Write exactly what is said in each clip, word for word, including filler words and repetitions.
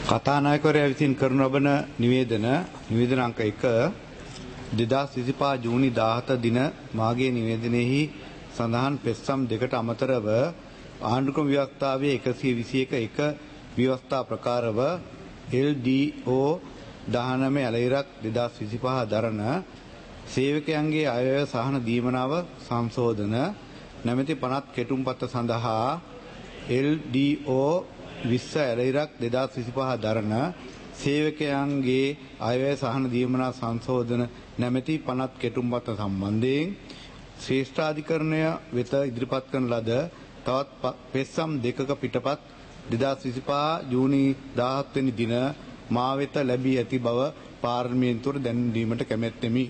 කතානායකවරයා විසින් කරනු ලබන නිවේදන නිවේදන අංක එක දෙදාස් විසිපහ ජූනි දාහත දින මාගේ නිවේදනයේහි සඳහන් පෙත්සම් දෙකට අමතරව ආණ්ඩුක්‍රම ව්‍යවස්ථාවේ එකසිය විසි එක එක ව්‍යවස්ථා ප්‍රකාරව එල් ඩී ඕ දහනවය ඇලයිරක් දෙදාස් විසිපහ දරන සේවකයන්ගේ අයවැය සහන දීමනාව සංශෝධන නැමැති පනත් කෙටුම්පත සඳහා එල් ඩී ඕ විස්ස ඇලයිරක් දෙදාස් විසිපහ දරන සේවකයන්ගේ අයවැය සහන දීමනා සංශෝධන නැමැති පනත් කෙටුම්පත සම්බන්ධයෙන් ශ්‍රේෂ්ඨාධිකරණය වෙත ඉදිරිපත් කරන ලද තවත් පෙත්සම් දෙකක පිටපත් දෙදාස් විසිපහ ජූනි දාහත වෙනි දින මා වෙත ලැබී ඇති බව පාර්ලිමේන්තුවට දැනුම් දීමට කැමැත්තෙමි.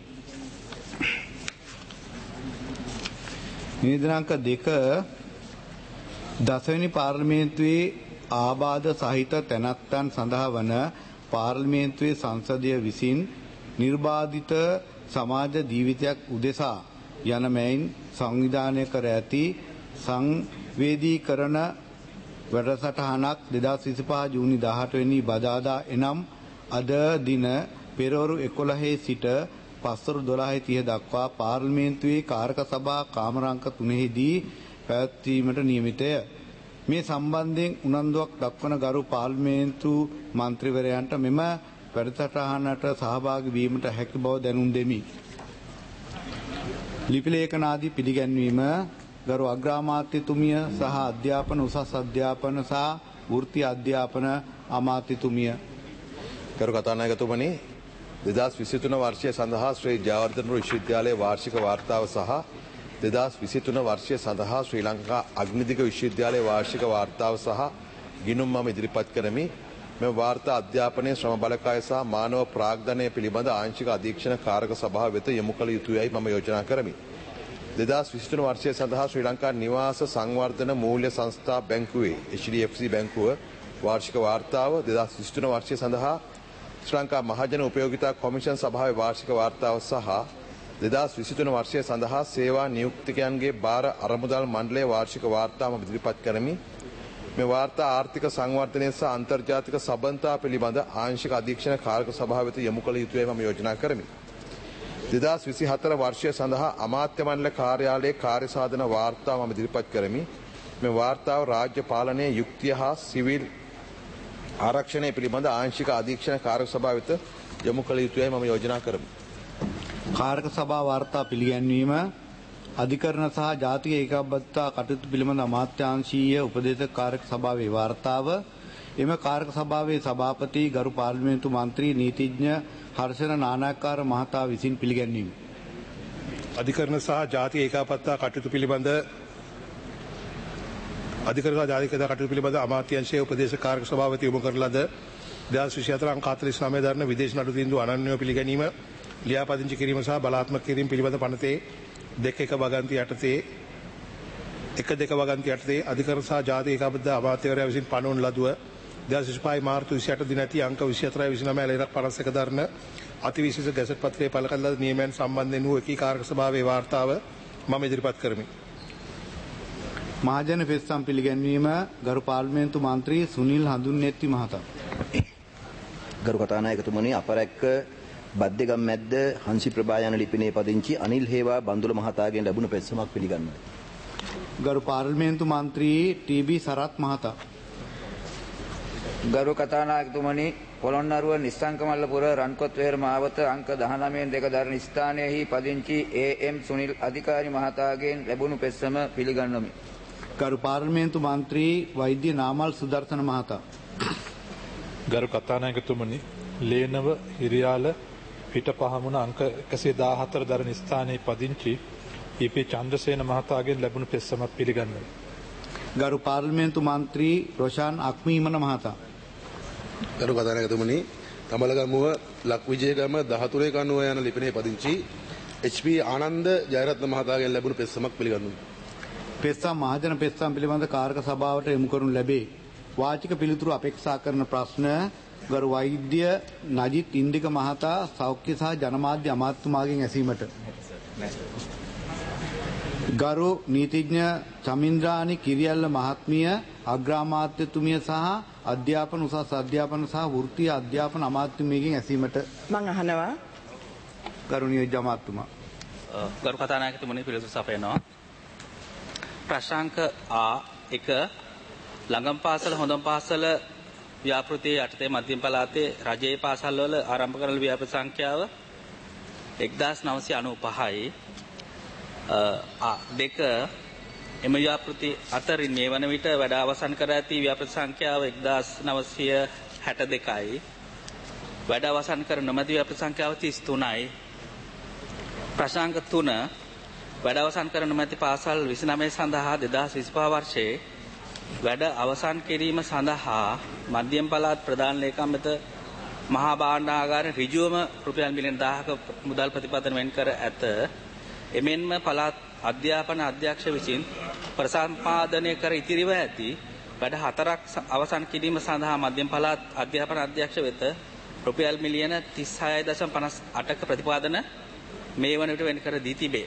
නිවේදනාංක දෙක දසවෙනි පාර්ලිමේන්තුවේ ආබාධ සහිත තැනැත්තන් සඳහා වන පාර්ලිමේන්තුවේ සංසදය විසින් නිර්බාධිත සමාජ ජීවිතයක් උදෙසා යන මෙයින් සංවිධානය කර ඇති සංවේදීකරණ වැඩසටහනක් දෙදාස් විසිපහ ජූනි දාහත වෙනි බදාදා එනම් අද දින පෙරවරු එකොළහේ සිට පස්වරු දොළහේ තිහ දක්වා පාර්ලිමේන්තුවේ කාරක සභා කාමරාංක තුනෙහිදී පැවැත්වීමට නියමිතය. මේ සම්බන්ධයෙන් උනන්දුවක් දක්වන ගරු පාර්ලිමේන්තු මන්ත්‍රීවරයන්ට මෙම වැඩසටහනට සහභාගී වීමට හැකි බව දැනුම් දෙමි. ලිපි ලේඛනාදී පිළිගැන්වීම ගරු අග්‍රාමාත්‍යතුමිය සහ අධ්‍යාපන උසස් අධ්‍යාපන සහ වෘත්ති අධ්‍යාපන අමාත්‍යතුමිය. ගරු කතානායකතුමනි, දෙදාස් විසිතුන වර්ෂය සඳහා ශ්‍රී ජයවර්ධනපුර විශ්වවිද්‍යාලයේ වාර්ෂික වාර්තාව සහ දෙදාස් විසිතුන වර්ෂය සඳහා ශ්‍රී ලංකා අග්නිදිග විශ්වවිද්‍යාලයේ වාර්ෂික වාර්තාව සහ ගිණුම් මම ඉදිරිපත් කරමි. මෙම වාර්තා අධ්‍යාපනයේ ශ්‍රම බලකාය සහ මානව ප්‍රාග්ධනය පිළිබඳ ආංශික අධීක්ෂණ කාරක සභාව වෙත යොමු කළ යුතුයයි මම යෝජනා කරමි. දෙදාස් විසිතුන වර්ෂය සඳහා ශ්‍රී ලංකා නිවාස සංවර්ධන මූල්‍ය සංස්ථා බැංකුවේ එච් ඩී එෆ් සී බැංකුව වාර්ෂික වාර්තාව, දෙදාස් විසිතුන වර්ෂය සඳහා ශ්‍රී ලංකා මහජන උපයෝගිතා කොමිෂන් සභාවේ වාර්ෂික වාර්තාව සහ දෙදාස් විසිතුන වර්ෂය සඳහා සේවා නියුක්තිකයන්ගේ භාර අරමුදල් මණ්ඩලයේ වාර්ෂික වාර්තාව ඉදිරිපත් කරමි. මේ වාර්තා ආර්ථික සංවර්ධනය සහ අන්තර්ජාතික සබඳතා පිළිබඳ ආංශික අධීක්ෂණ කාරක සභාව වෙත යොමු කළ යුතුයයි මම යෝජනා කරමි. දෙදාස් විසිහතර වර්ෂය සඳහා අමාත්‍ය මණ්ඩල කාර්යාලයේ කාර්ය සාධන වාර්තාව මම ඉදිරිපත් කරමි. මේ වාර්තාව රාජ්‍ය පාලනයේ යුක්තිය හා සිවිල් ආරක්ෂණය පිළිබඳ ආංශික අධීක්ෂණ කාරක සභාව වෙත යොමු කළ යුතුයයි මම යෝජනා කරමි. කාරක සභා වාර්තා පිළිගැන්වීම අධිකරණ සහ ජාතික ඒකාබද්ධතා කටයුතු පිළිබඳ අමාත්‍යාංශීය උපදේශක කාරක සභාවේ වාර්තාව. එම කාරක සභාවේ සභාපති ගරු පාර්ලිමේන්තු මන්ත්‍රී නීතිඥ හර්ෂණ නානායක්කාර මහතා විසින් පිළිගැන්වීම. අධිකරණ සහ ජාතික ඒකාබද්ධතා කටයුතු පිළිබඳ අධිකරණ සහ ජාතික ඒකාබද්ධතා කටයුතු පිළිබඳ අමාත්‍යාංශීය උපදේශක කාරක සභාව වෙත යොමු කරන ලද දෙදාස් විසිහතර අංක හතළිස් නවය දරන විදේශ නඩු තීන්දුව අනන්‍යව පිළිගැනීම, ලියාපදිංචි කිරීම සහ බලාත්මක කිරීම පිළිබඳ පනතේ දෙක එක වගන්ති යටතේ එක දෙක වගන්ති යටතේ අධිකරණ සහ ජාතික ඒකාබද්ධතා අමාත්‍යවරයා විසින් පනවන ලදුව දෙදාස් විසිපහ මාර්තු විසිඅට දින ඇති අංක විසිහතරයි විසිනවය ඇලයිරක් පනස් එක දරන අතිවිශේෂ ගැසට් පත්‍රයේ පළ කළ ලද නියමයන් සම්බන්ධයෙන් වූ එකී කාරක සභාවේ වාර්තාව මම ඉදිරිපත් කරමි. මහජන පෙත්සම් පිළිගැන්වීම ගරු පාර්ලිමේන්තු මන්ත්‍රී සුනිල් හඳුන්නේත්ති මහතා. ගරු කතානායකතුමනි, අපරැක්ක බද්දේගම් මැද්ද හංසි ප්‍රභා යන ලිපිනේ පදිංචි අනිල් හේවා බන්දුල මහතාගෙන් ලැබුණු පෙත්සමක් පිළිගන්නවා. ගරු පාර්ලිමේන්තු මන්ත්‍රී ටී බී සරත් මහතා. ගරු කතානායකතුමනි, පොළොන්නරුව නිස්සංකමල්ලපුර රන්කොත් වෙහෙර මාවත අංක දහනවයෙන් දෙක දරන ස්ථානයෙහි පදිංචි ඒ එම් සුනිල් අධිකාරි මහතාගෙන් ලැබුණු පෙත්සම පිළිගන්වමි. ගරු පාර්ලිමේන්තු මන්ත්‍රී වෛද්‍ය නාමල් සුදර්ශන මහතා. ගරු කතානායකතුමනි, ලේනව හිරියාල පිටපහමුණ අංක එකසිය දාහතර දරන ස්ථානයේ පදිංචි ඊ.පී. චන්ද්‍රසේන මහතාගෙන් ලැබුණු පෙත්සමක් පිළිගන්වමි. ගරු පාර්ලිමේන්තු මන්ත්‍රී රොෂාන් අක්මීමන මහතා. ගරු කතානායකතුමනි, තමලගමුව ලක්විජයගම දහතුනේ කණුව යන ලිපිනේ පදිංචි එච් පී ආනන්ද ජයරත්න මහතාගෙන් ලැබුණු පෙත්සමක් පිළිගන්වමි. පෙත්සම් මහජන පෙත්සම් පිළිබඳ කාරක සභාවට යොමු කරනු ලැබේ. වාචික පිළිතුරු අපේක්ෂා කරන ප්‍රශ්න ගරු වෛද්‍ය නජිත් ඉන්දික මහතා සෞඛ්‍ය සහ ජනමාධ්‍ය අමාත්‍යතුමාගෙන් ඇසීමට. ගරු නීතිඥ චමින්ද්‍රානි කිරියල්ල මහත්මිය අග්‍රාමාත්‍යතුමිය සහ අධ්‍යාපන උසස් අධ්‍යාපන සහ වෘත්තීය අධ්‍යාපන අමාත්‍යතුමියගෙන් ඇසීමට මම අහනවා. ගරු නියෝජ්‍ය අමාත්‍යතුමා. ගරු කතානායකතුමනි පිළිතුරු සපයනවා. ප්‍රශ්නාංක ආ එක ළඟම් පාසල හොඳම් පාසල ව්‍යාපෘතියේ යටතේ මධ්‍යම පළාතේ රජයේ පාසල් වල ආරම්භ කරන ව්‍යාපෘති සංඛ්‍යාව එක්දාස් නවසිය අනූපහයි. දෙක එම ව්‍යාපෘති අතරින් මේ වන විට වැඩ අවසන් කර ඇති ව්‍යාපෘති සංඛ්‍යාව එක්දාස් නවසිය හැට දෙකයි. වැඩ අවසන් කර නොමැති ව්‍යාපෘති සංඛ්‍යාව තිස් තුනයි. ප්‍රශ්නාංක තුන වැඩ අවසන් කර නොමැති පාසල් විසිනමය සඳහා දෙදහස් විසිපහ වර්ෂයේ වැඩ අවසන් කිරීම සඳහා මධ්‍යම පළාත් ප්‍රධාන ලේකම් වෙත මහා භාණ්ඩාගාර ඍජුවම රුපියල් මිලියන දහයක මුදල් ප්‍රතිපදන වෙන් කර ඇත. එමෙන්ම පළාත් අධ්‍යාපන අධ්‍යක්ෂ විසින් ප්‍රසම්පාදනය කර ඉතිරිව ඇති වැඩ හතරක් අවසන් කිරීම සඳහා මධ්‍යම පළාත් අධ්‍යාපන අධ්‍යක්ෂ වෙත රුපියල් මිලියන තිස් හයයි දශම පනස් අටක ප්‍රතිපාදන මේ වන විට වෙන් කර දී තිබේ.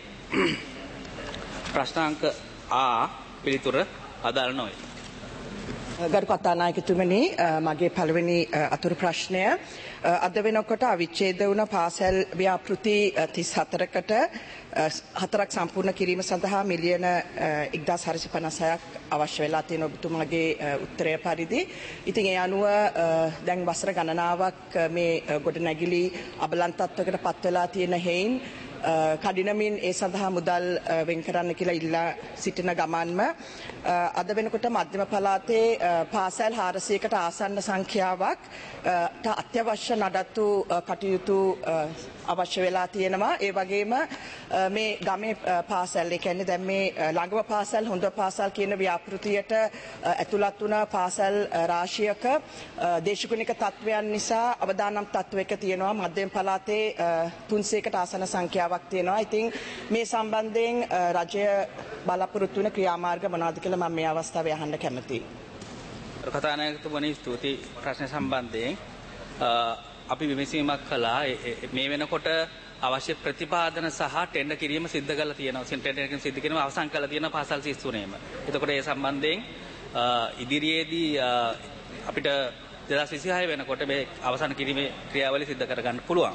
ප්‍රශ්නාංක ආ පිළිතුර අදාළ නොවේ. ගරු කතානායකතුමනි, මගේ පළවෙනි අතුරු ප්‍රශ්නය අද වෙනකොට අවිච්ඡේද වුණ පාසල් ව්‍යාපෘති තිස් හතරකට හතරක් සම්පූර්ණ කිරීම සඳහා මිලියන එක්දාස් හාරසිය පනස් හයක් අවශ්‍ය වෙලා තියෙන ඔබතුමාගේ උත්තරය පරිදි. ඉතින් ඒ අනුව දැන් වසර ගණනාවක් මේ ගොඩනැගිලි අබලන් තත්වයකට පත් වෙලා තියෙන හේයින් කඩිනමින් ඒ සඳහා මුදල් වෙන් කරන්න කියලා ඉල්ලා සිටින ගමන්ම අද වෙනකොට මධ්‍යම පළාතේ පාසල් හාරසියකට ආසන්න සංඛ්‍යාවක් අත්‍යවශ්‍ය නඩත්තු කටයුතු අවශ්‍ය වෙලා තියෙනවා. ඒ වගේම මේ ගමේ පාසල්, ඒ කියන්නේ දැන් මේ ළඟම පාසල් හොඳ පාසල් කියන ව්‍යාපෘතියට ඇතුළත් වුණ පාසල් රාශියක දේශගුණික තත්වයන් නිසා අවදානම් තත්වයක තියෙනවා. මධ්‍යම පළාතේ තුන්සියයකට ආසන සංඛ්‍යාවක් තියෙනවා. ඉතින් මේ සම්බන්ධයෙන් රජය බලාපොරොත්තු වෙන ක්‍රියාමාර්ග මොනවද කියලා මම මේ අවස්ථාවේ අහන්න කැමතියි. කතානායකතුමනි ස්තුති ප්‍රශ්න සම්බන්ධයෙන් අපි විමසීමක් කළා. මේ වෙනකොට අවශ්‍ය ප්‍රතිපාදන සහ ටෙන්ඩර් කිරීම සිද්ධ කරලා තියෙනවා. ටෙන්ඩර් කිරීම සිද්ධ කිරීම අවසන් කරලා තියෙනවා පාසල් තිස් තුනේම. එතකොට ඒ සම්බන්ධයෙන් ඉදිරියේදී අපිට දෙදහස් විසිහය වෙනකොට මේ අවසන් කිරීමේ ක්‍රියාවලිය සිද්ධ කරගන්න පුළුවන්.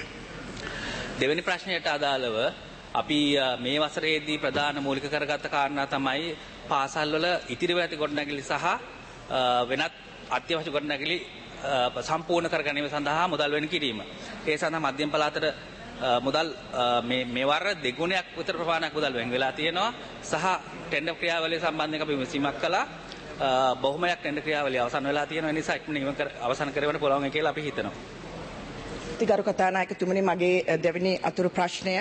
දෙවෙනි ප්‍රශ්නයට අදාළව අපි මේ වසරේදී ප්‍රධාන මූලික කරගත්ත කාරණා තමයි පාසල් වල ඉතිරිව ඇති ගොඩනැගිලි සහ වෙනත් අත්‍යවශ්‍ය ගොඩනැගිලි සම්පූර්ණ කර ගැනීම සඳහා මුදල් වෙන් කිරීම. ඒ සඳහා මධ්‍යම පළාතට මුදල් මේ මෙවර දෙගුණයක් විතර ප්‍රමාණයක් මුදල් වෙන් වෙලා තියෙනවා. සහ ටෙන්ඩර් ක්‍රියාවලිය සම්බන්ධයෙන් අපි විමසීමක් කළා. බොහොමයක් ටෙන්ඩර් ක්‍රියාවලිය අවසන් වෙලා තියෙන නිසා ඉක්මනින්ම අවසන් කරවන්න පුළුවන් කියලා අපි හිතනවා. ගරු කතානායකතුමනි, මගේ දෙවෙනි අතුරු ප්‍රශ්නය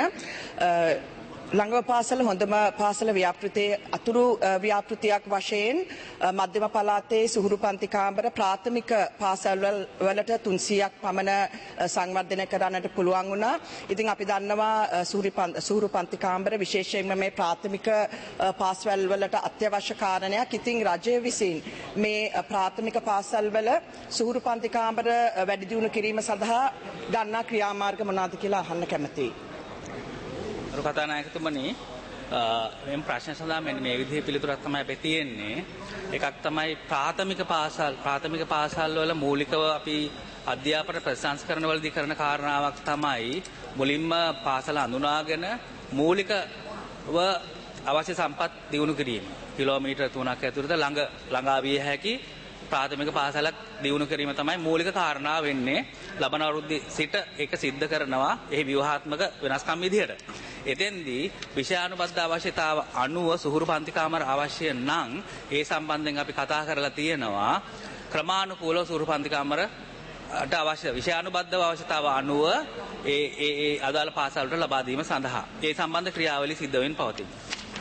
ළඟම පාසල හොඳම පාසල ව්‍යාපෘතියේ අතුරු ව්‍යාපෘතියක් වශයෙන් මධ්‍යම පළාතේ සුහුරු පන්ති කාමර ප්‍රාථමික පාසල් වලට තුන්සියයක් පමණ සංවර්ධනය කරන්නට පුළුවන් වුණා. ඉතින් අපි දන්නවා සුහුරු පන්ති කාමර විශේෂයෙන්ම මේ ප්‍රාථමික පාසල් වලට අත්‍යවශ්‍ය කාරණයක්. ඉතින් රජය විසින් මේ ප්‍රාථමික පාසල් වල සුහුරු පන්ති කාමර වැඩි දියුණු කිරීම සඳහා ගන්නා ක්‍රියාමාර්ග මොනවාද කියලා අහන්න කැමතියි. ගරු කතානායකතුමනි, මෙම ප්‍රශ්න සඳහා මෙන්න මේ විදිහේ පිළිතුරක් තමයි අපේ තියෙන්නේ. එකක් තමයි ප්‍රාථමික පාසල් ප්‍රාථමික පාසල් වල මූලිකව අපි අධ්‍යාපන ප්‍රසංස්කරණ වලදී කරන කාරණාවක් තමයි මුලින්ම පාසල අඳුනාගෙන මූලිකව අවශ්‍ය සම්පත් දියුණු කිරීම. කිලෝමීටර් තුනක් ඇතුළත ළඟ ළඟා විය හැකි ප්‍රාථමික පාසලක් දියුණු කිරීම තමයි මූලික කාරණා වෙන්නේ. ලබන අවුරුද්දේ සිට ඒක සිද්ධ කරනවා එහි ව්‍යුහාත්මක වෙනස්කම් විදිහට. එතෙන්දී විෂයානුබද්ධ අවශ්‍යතාව අනුව සුහුරු පන්ති කාමර අවශ්‍ය නම් ඒ සම්බන්ධයෙන් අපි කතා කරලා තියෙනවා. ක්‍රමානුකූලව සුහුරු පන්ති කාමරට අවශ්‍ය විෂයානුබද්ධ අවශ්‍යතාව අනුව ඒ ඒ ඒ අදාළ පාසල් වලට ලබා දීම සඳහා ඒ සම්බන්ධ ක්‍රියාවලිය සිද්ධ වෙමින් පවතිනවා.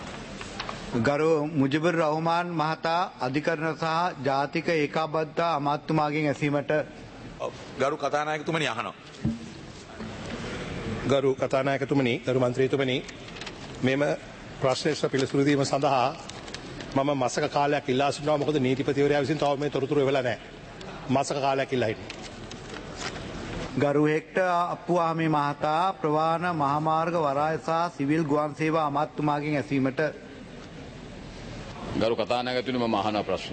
ගරු මුජිබුර් රහ්මාන් මහතා අධිකරණ සහ ජාතික ඒකාබද්ධතා අමාත්‍යතුමාගෙන් ඇසීමට. ගරු කතානායකතුමනි අහනවා. ගරු කතානායකතුමනි, ගරු මන්ත්‍රීතුමනි, මෙම ප්‍රශ්නයට පිළිතුරු දීම සඳහා මම මාසක කාලයක් ඉල්ලා සිටිනවා. මොකද නීතිපතිවරයා විසින් තව මේ තොරතුරු එවලා නැහැ. මාසක කාලයක් ඉල්ලා හිටියා. ගරු හෙක්ටර් අප්පුවාමි මහතා ප්‍රවාහන මහමාර්ග වරාය සහ සිවිල් ගුවන් සේවා අමාත්‍යතුමාගෙන් ඇසීමට. ගරු කතානායකතුමනි මම අහන ප්‍රශ්න.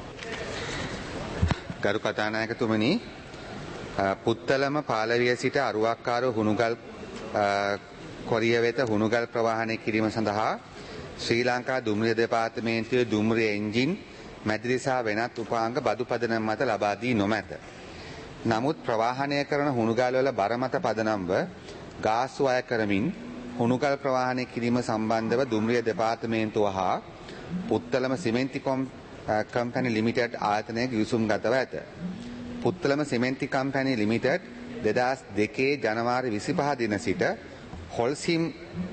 ගරු කතානායකතුමනි පුත්තලම පාලවිය සිට අරුවක්කාර හුණුගල් කොරිය වෙත හුණුගල් ප්‍රවාහනය කිරීම සඳහා ශ්‍රී ලංකා දුම්රිය දෙපාර්තමේන්තුවේ දුම්රිය එන්ජින් මැදිරි සහ වෙනත් උපාංග බදු පදනම් මත ලබා දී නොමැත. නමුත් ප්‍රවාහනය කරන හුණුගල්වල බර මත පදනම්ව ගාස්තු අය කරමින් හුණුගල් ප්‍රවාහනය කිරීම සම්බන්ධව දුම්රිය දෙපාර්තමේන්තුව හා පුත්තලම සිමෙන්ති කම්පැනි ලිමිටඩ් ආයතනය ගිවිසුම් ගතව ඇත. පුත්තලම සිමෙන්ති කම්පැනි ලිමිටඩ් දෙදහස් දෙකේ ජනවාරි විසිපහ දින සිට හොල්සිම්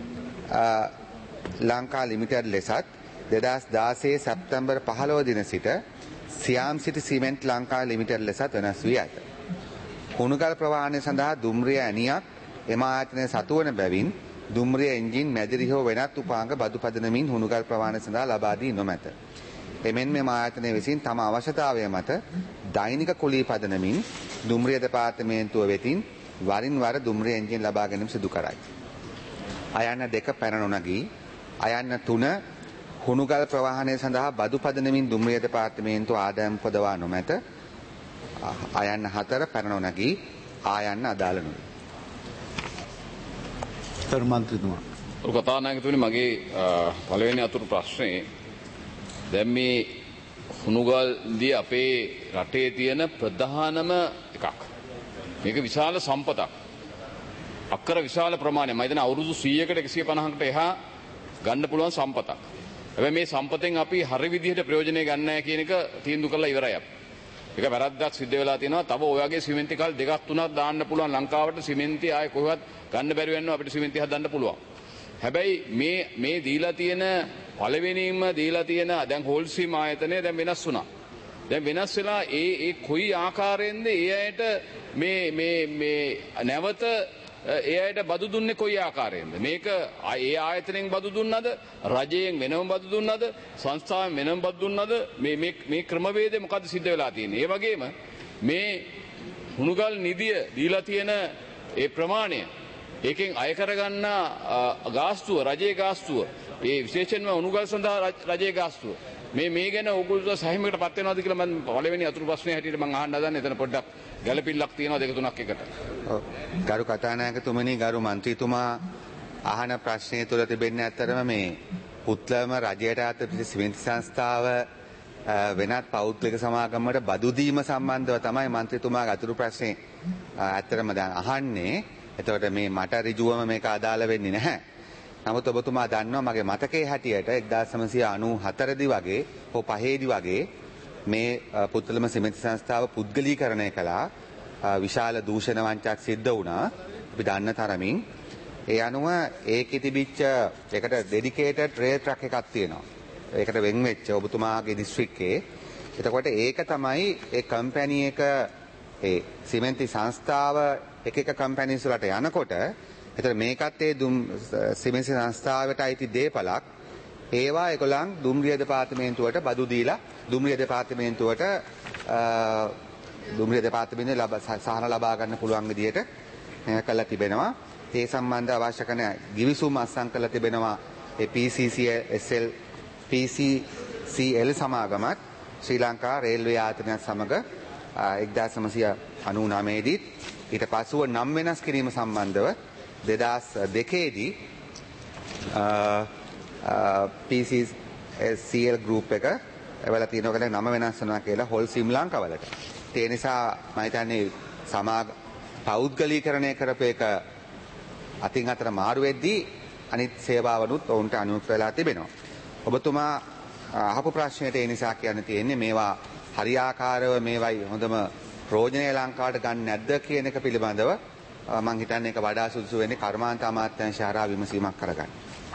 ලංකා ලිමිටඩ් ලෙසත් දෙදහස් දාසයේ සැප්තැම්බර් පහළොව දින සිට සියාම් සිටි සිමෙන්ට් ලංකා ලිමිටඩ් ලෙසත් වෙනස් වී ඇත. හුණුගල් ප්‍රවාහනය සඳහා දුම්රිය ඇණියක් එම ආයතනය සතුවන බැවින් දුම්රිය එන්ජින් මැදිරි හෝ වෙනත් උපාංග බදු පදනමින් හුණුගල් ප්‍රවාහනය සඳහා ලබා දී නොමැත. එමෙන් මෙම ආයතනය විසින් තම අවශ්‍යතාවය මත දෛනික කුලී පදනමින් දුම්රිය දෙපාර්තමේන්තුව වෙතින් වරින් වර දුම්රිය එන්ජින් ලබා ගැනීම සිදු කරයි. අයන්න දෙක පැන නොනගී අයන්න තුන හුණුගල් ප්‍රවාහනය සඳහා බදු පදනමින් දුම්රිය දෙපාර්තමේන්තුව ආදායම් පොදවා නොමැත. අයන්න හතර පැන නොනගී ආයන්න අදාළ නොවේ. තරු මන්ත්‍රීතුමා. ඔය කතානායකතුමනි මගේ පළවෙනි අතුරු ප්‍රශ්නේ දැන් මේ හුණුගල්දී අපේ රටේ තියෙන ප්‍රධානම එකක්. මේක විශාල සම්පතක්. අක්කර විශාල ප්‍රමාණයක්. මම හිතන්නේ අවුරුදු සීයකට එකසිය පනහකට එහා ගන්න පුළුවන් සම්පතක්. හැබැයි මේ සම්පතෙන් අපි හරි විදිහට ප්‍රයෝජනය ගන්න නැහැ කියන එක තීන්දුව කරලා ඉවරයි අපි. ඒක වැරද්දක් සිද්ධ වෙලා තියෙනවා. තව ඔය වගේ සිමෙන්ති කල් දෙකක් තුනක් දාන්න පුළුවන් ලංකාවට සිමෙන්ති ආයේ කොහෙවත් ගන්න බැරි වෙනවා අපිට සිමෙන්ති හදන්න පුළුවන්. හැබැයි මේ මේ දීලා තියෙන පළවෙනිම දීලා තියෙන දැන් හෝල්සීම් ආයතනය දැන් වෙනස් වුණා. දැන් වෙනස් වෙලා ඒ ඒ කොයි ආකාරයෙන්ද ඒ අයට මේ මේ මේ නැවත ඒ අයට බදු දුන්නේ කොයි ආකාරයෙන්ද? මේක ඒ ආයතනයෙන් බදු දුන්නද? රජයෙන් වෙනම බදු දුන්නද? සංස්ථාවෙන් වෙනම බදු දුන්නද? මේ මේ මේ ක්‍රමවේදය මොකද්ද සිද්ධ වෙලා තියෙන්නේ? ඒ වගේම මේ හුණුගල් නිධිය දීලා තියෙන ඒ ප්‍රමාණය ඒකෙන් අය කරගන්න ගාස්තුව රජයේ ගාස්තුව ඒ විශේෂයෙන්ම හුණුගල් සඳහා රජයේ ගාස්තුව මේ මේ ගැන ඕගොල්ලෝ සැහැමකට පත් වෙනවද කියලා මම පළවෙනි අතුරු ප්‍රශ්නේ හැටියට මම අහන්න හදන්නේ. එතන පොඩ්ඩක් ගැළපිල්ලක් තියෙනවා දෙක තුනක් එකට. ඔව්. ගරු කතානායකතුමනි ගරු මන්ත්‍රීතුමා අහන ප්‍රශ්නය තුළ තිබෙන්නේ ඇත්තටම මේ පුත්ලම රජයට අත සිමෙන්ති සංස්ථාව වෙනත් පෞද්ගලික සමාගමකට බදු දීම සම්බන්ධව තමයි මන්ත්‍රීතුමාගේ අතුරු ප්‍රශ්නේ ඇත්තටම දැන් අහන්නේ. එතකොට මේ මට ඍජුවම මේක අදාළ වෙන්නේ නැහැ. නමුත් ඔබතුමා දන්නවා මගේ මතකයේ හැටියට එක්දාස් නවසිය අනූ හතර දී වගේ හෝ පහ දී වගේ මේ පුත්තලම සිමෙන්ති සංස්ථාව පුද්ගලීකරණය කළා. විශාල දූෂණ වංචාවක් සිද්ධ වුණා. අපි දන්න තරමින් ඒ අනුව ඒකේ තිබිච්ච ඒකට ඩෙඩිකේටඩ් රේල් ට්‍රක් එකක් තියෙනවා. ඒකට වෙන් වෙච්ච ඔබතුමාගේ දිස්ත්‍රික්කේ. එතකොට ඒක තමයි ඒ කම්පැනි එක ඒ සිමෙන්ති සංස්ථාව එක එක කම්පැනිස් වලට යනකොට එතන මේකත් ඒ දුම් සිමෙන්ති සංස්ථාවට අයිති දේපලක් ඒවා ඒගොල්ලන් දුම්රිය දෙපාර්තමේන්තුවට බදු දීලා දුම්රිය දෙපාර්තමේන්තුවට දුම්රිය දෙපාර්තමේන්තුවේ ලබ සහන ලබා ගන්න පුළුවන් විදියට කළා තිබෙනවා. ඒ සම්බන්ධ අවශ්‍ය කරන ගිවිසුම් අත්සන් කළා තිබෙනවා. ඒ P C C S L P C C L සමාගමත් ශ්‍රී ලංකා රේල්වේ ආයතනයත් සමග එක්දාස් නවසිය අනූ නවය දී ඊට පසුව නම් වෙනස් කිරීම සම්බන්ධව දෙදහස් දෙකේ දී P C C L group එක එවල තියෙනවා නම වෙනස් වෙනවා කියලා හොල්සිම් ලංකාවලට. ඒ නිසා මම හිතන්නේ සමාග පෞද්ගලීකරණය කරපු එක අතින් අතට මාරු වෙද්දී අනිත් සේවාවනුත් ඔවුන්ට අනුමත වෙලා තිබෙනවා. ඔබතුමා අහපු ප්‍රශ්නයට ඒ නිසා කියන්න තියෙන්නේ මේවා හරියාකාරව මේවයි හොඳම ප්‍රයෝජනය ලංකාවට ගන්න නැද්ද කියන එක පිළිබඳව මම හිතන්නේ ඒක වඩා සුදුසු වෙන්නේ කර්මාන්ත අමාත්‍යාංශය හරහා විමසීමක් කරගන්න.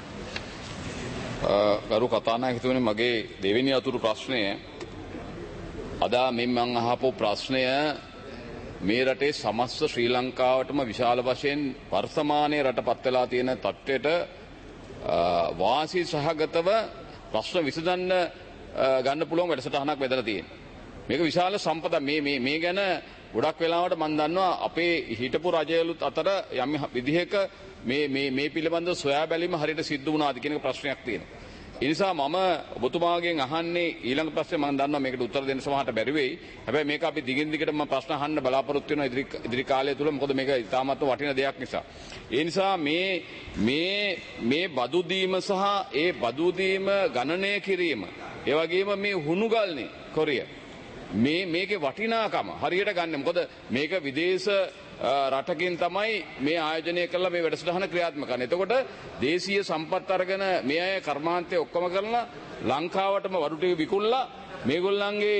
ගරු කතානායකතුමනි මගේ දෙවෙනි අතුරු ප්‍රශ්නය අද මේ මම අහපු ප්‍රශ්නය මේ රටේ සමස්ත ශ්‍රී ලංකාවටම විශාල වශයෙන් වර්තමානයේ රටපත් වෙලා තියෙන තත්ත්වයට වාසි සහගතව ප්‍රශ්න විසඳන්න ගන්න පුළුවන් වැඩසටහනක් බෙදලා තියෙනවා. මේක විශාල සම්පතක්. මේ මේ මේ ගැන ගොඩක් වෙලාවට මම දන්නවා අපේ හිටපු රජයලුත් අතර යම් විදිහක මේ මේ මේ පිළිබඳව සොයා බැලීම හරියට සිද්ධ වුණාද කියන ප්‍රශ්නයක් තියෙනවා. ඒ නිසා මම ඔබතුමාගෙන් අහන්නේ ඊළඟ ප්‍රශ්නේ මම දන්නවා මේකට උත්තර දෙන්න සමහරට බැරි වෙයි. හැබැයි මේක අපි දිගින් දිගට මම ප්‍රශ්න අහන්න බලාපොරොත්තු වෙනවා ඉදිරි ඉදිරි කාලය තුල. මොකද මේක ඉතාමත් වටින දෙයක් නිසා. ඒ නිසා මේ මේ මේ බදු දීම සහ ඒ බදු දීම ගණනය කිරීම ඒ වගේම මේ හුණුගල්නේ කොරිය මේ මේකේ වටිනාකම හරියට ගන්න. මොකද මේක විදේශ රටකින් තමයි මේ ආයෝජනය කළා මේ වැඩසටහන ක්‍රියාත්මක කරන්නේ. එතකොට දේශීය සම්පත් අරගෙන මේ අය කර්මාන්තය ඔක්කොම කරලා ලංකාවටම වඩු ටික විකුණලා මේගොල්ලන්ගේ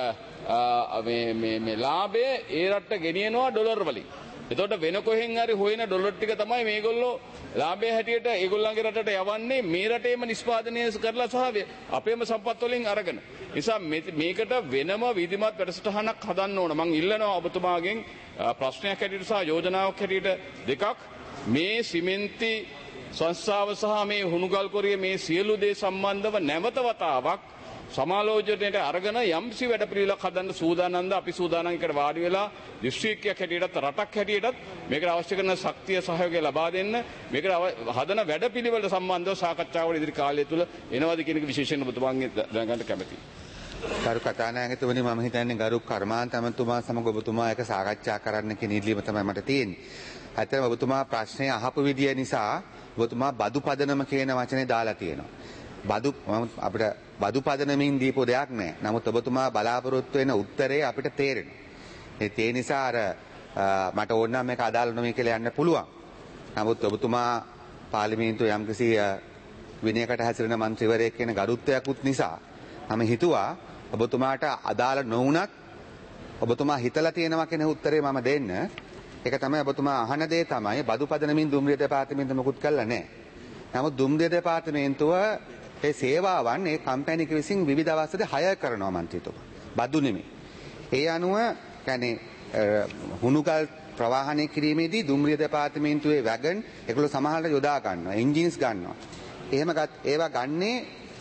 මේ මේ මේ ලාභය ඒ රටට ගෙනියනවා ඩොලර් වලින්. එතකොට වෙන කොහෙන් හරි හොයන ඩොලර් ටික තමයි මේගොල්ලෝ ලාභය හැටියට ඒගොල්ලන්ගේ රටට යවන්නේ මේ රටේම නිෂ්පාදනය කරලා සහ අපේම සම්පත් වලින් අරගෙන. නිසා මේකට වෙනම විධිමත් වැඩසටහනක් හදන්න ඕන. මම ඉල්ලනවා ඔබතුමාගෙන් ප්‍රශ්නයක් හැටියට සහ යෝජනාවක් හැටියට දෙකක්. මේ සිමෙන්ති සංස්ථාව සහ මේ හුණුගල් කොරිය මේ සියලු දේ සම්බන්ධව නැවත වතාවක් සමාලෝචනයට අරගෙන යම්සි වැඩ පිළිවෙලක් හදන්න සූදානම්ද අපි සූදානම් එකට වාඩි වෙලා දිස්ත්‍රික්කයක් හැටියටත් රටක් හැටියටත් මේකට අවශ්‍ය කරන ශක්තිය සහයෝගය ලබා දෙන්න මේකට හදන වැඩ පිළිවෙලට සම්බන්ධව සාකච්ඡාවල ඉදිරි කාලය තුල එනවාද කියන එක විශේෂයෙන් ඔබතුමාගෙන් දැනගන්න කැමැතියි. ගරු කතානායකතුමනි මම හිතන්නේ ගරු කර්මාන්ත ඇමතුමා සමග ඔබතුමා එක සාකච්ඡා කරන්න කියන ඉල්ලීම තමයි මට තියෙන්නේ. ඇත්තටම ඔබතුමා ප්‍රශ්නේ අහපු විදිය නිසා ඔබතුමා බදු පදනම කියන වචනේ දාලා තියෙනවා. බදු අපිට බදු පදනමින් දීපු දෙයක් නෑ. නමුත් ඔබතුමා බලාපොරොත්තු වෙන උත්තරේ අපිට තේරෙනවා. ඒ නිසා අර මට ඕන නම් මේක අදාළ නොවේ කියලා යන්න පුළුවන්. නමුත් ඔබතුමා පාර්ලිමේන්තුවේ යම්කිසි විනයකට හැසිරෙන මන්ත්‍රීවරයෙක් කියන ගරුත්වයක්ුත් නිසා මම හිතුවා ඔබතුමාට අදාළ නොවුනත් ඔබතුමා හිතලා තියෙනවා කියන උත්තරේ මම දෙන්න. ඒක තමයි ඔබතුමා අහන දේ තමයි බදු පදනමින් දුම්රිය දෙපාර්තමේන්තුව මොකුත් කළා නෑ. නමුත් දුම්රිය දෙපාර්තමේන්තුව ඒ සේවාවන් ඒ කම්පැනි එක විසින් විවිධ අවස්ථාවල හය කරනවා මන්ත්‍රීතුමා. බදු නෙමෙයි. ඒ අනුව කියන්නේ හුණුගල් ප්‍රවාහනය කිරීමේදී දුම්රිය දෙපාර්තමේන්තුවේ වැගන් ඒගොල්ලෝ සමහරවිට යොදා ගන්නවා. එන්ජින්ස් ගන්නවා. එහෙම ඒවා ගන්නේ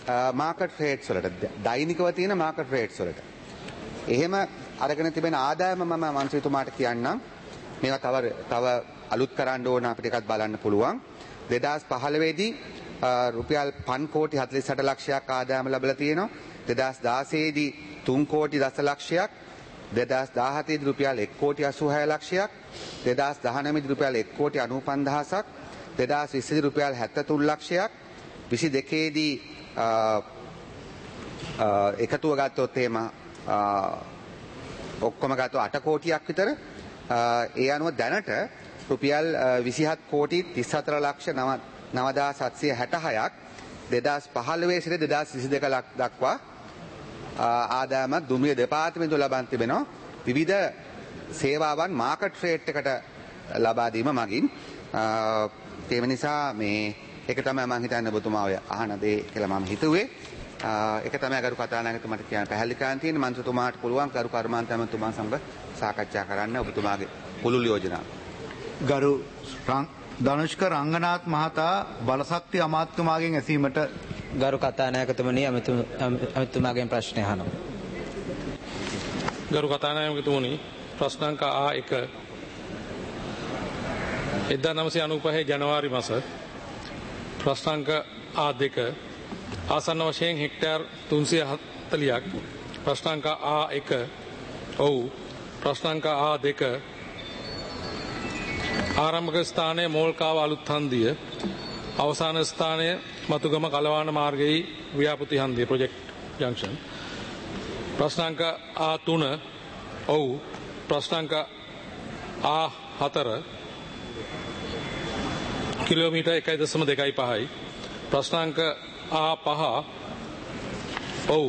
මාකට් රේට්ස් වලට දෛනිකව තියෙන මාකට් රේට්ස් වලට. එහෙම අරගෙන තිබෙන ආදායම මම මන්ත්‍රීතුමාට කියන්නම්. මේවා තව තව අලුත් කරන්න ඕන අපිට එකක් බලන්න පුළුවන්. දෙදාස් පහළොව දී රුපියල් පන් කෝටි හතළිස් අට ලක්ෂයක් ආදායම ලැබලා තියෙනවා. දෙදාස් දාසය දී තුන් කෝටි දශලක්ෂයක්, දෙදාස් දාහතේ දී රුපියල් එක් කෝටි අසූ හය ලක්ෂයක්, දෙදාස් දහනවය දී රුපියල් එක් කෝටි අනූ පන්දහසක්, දෙදාස් විස්ස දී රුපියල් හැත්තෑ තුන් ලක්ෂයක්, විසි දෙකේ දී එකතුව ගත්තොත් එහෙම ඔක්කොම ගත්තොත් අට කෝටියක් විතර. ඒ අනුව දැනට රුපියල් විසිහත් කෝටි තිස් හතර ලක්ෂ නවදාස් හත්සිය හැට හයක් දෙදාස් පහළොව සිට දෙදාස් විසි දෙක දක්වා ආදායමක් දුම්රිය දෙපාර්තමේන්තුව ලබා තිබෙනවා විවිධ සේවාවන් මාකට් රේට් එකට ලබා දීම මගින්. ඒ නිසා මේ ඒක තමයි මම හිතන්නේ ඔබතුමා ඔය අහන දේ කියලා මම හිතුවේ. ඒක තමයි ගරු කතානායකතුමාට කියන්න පැහැදිලි කරන්න තියෙන්නේ. මන්ත්‍රීතුමාට පුළුවන් ගරු කර්මාන්ත ඇමතුමා සමග සාකච්ඡා කරන්න ඔබතුමාගේ පුළුල් යෝජනාව. ගරු ධනුෂ්ක රංගනාත් මහතා බලශක්ති අමාත්‍යතුමාගෙන් ඇසීමට ගරු කතානායකතුමනි ඇමතුමාගෙන් ප්‍රශ්නය අහනවා. ගරු කතානායකතුමනි ප්‍රශ්නාංක ආ එක එක්දා නවසිය අනූපහ ජනවාරි මාස ප්‍රශ්නාංක ආ දෙක ආසන්න වශයෙන් හෙක්ටර් තුන්සිය හතළිහක් ප්‍රශ්නාංක ආ එක ඔව් ප්‍රශ්නාංක ආ දෙක ආරම්භක ස්ථානය මෝල්කාව අලුත් හන්දිය අවසාන ස්ථානය මතුගම කලවාන මාර්ගයේ ව්‍යාපෘති හන්දිය ප්‍රොජෙක්ට් ජංක්ෂන් ප්‍රශ්නාංක ආ තුන ඔව් ප්‍රශ්නාංක ආ හතර කිලෝමීටර් එකයි දශම දෙකයි පහයි ප්‍රශ්නාංක ආ පහ ඔව්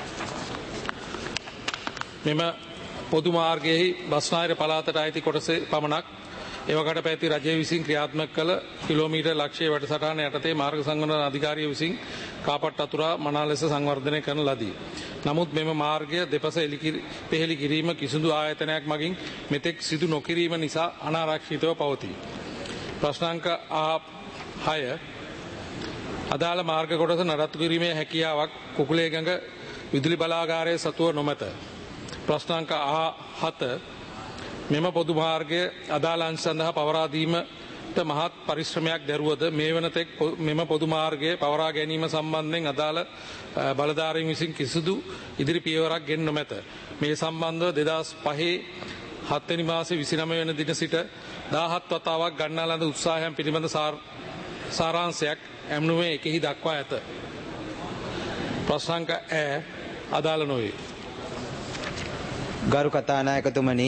මෙම පොදු මාර්ගයේ බස්නාහිර පළාතට අයිති කොටසේ පමණක් එවකට පැති රජය විසින් ක්‍රියාත්මක කළ කිලෝමීටර් ලක්ෂයේ වැඩසටහන යටතේ මාර්ග සංවර්ධන අධිකාරිය විසින් කාපට් අතුරා මනා ලෙස සංවර්ධනය කරන ලදී. නමුත් මෙම මාර්ගය දෙපස පෙහෙළි කිරීම කිසිදු ආයතනයක් මගින් මෙතෙක් සිදු නොකිරීම නිසා අනාරක්ෂිතව පවතී. ප්‍රශ්නාංක ආ හය අදාළ මාර්ග කොටස නඩත්තු කිරීමේ හැකියාවක් කුකුලේගඟ විදුලි බලාගාරයේ සතුව නොමැත. ප්‍රශ්නාංක ආ හත මෙම පොදු මාර්ගය අදාළ අංශ සඳහා පවරා දීමට මහත් පරිශ්‍රමයක් දැරුවද මේ වනතෙක් මෙම පොදු මාර්ගය පවරා ගැනීම සම්බන්ධයෙන් අදාළ බලධාරීන් විසින් කිසිදු ඉදිරි පියවරක් ගෙන නොමැත. මේ සම්බන්ධව දෙදහස් පහේ හත්වෙනි මාසේ විසිනම වෙන දින සිට දාහත් වතාවක් ගන්නා ලද උත්සාහයන් පිළිබඳ සාරාංශයක් ඇමනුමේ එකෙහි දක්වා ඇත. ප්‍රශ්නාංක ඈ අදාළ නොවේ. ගරු කතානායකතුමනි,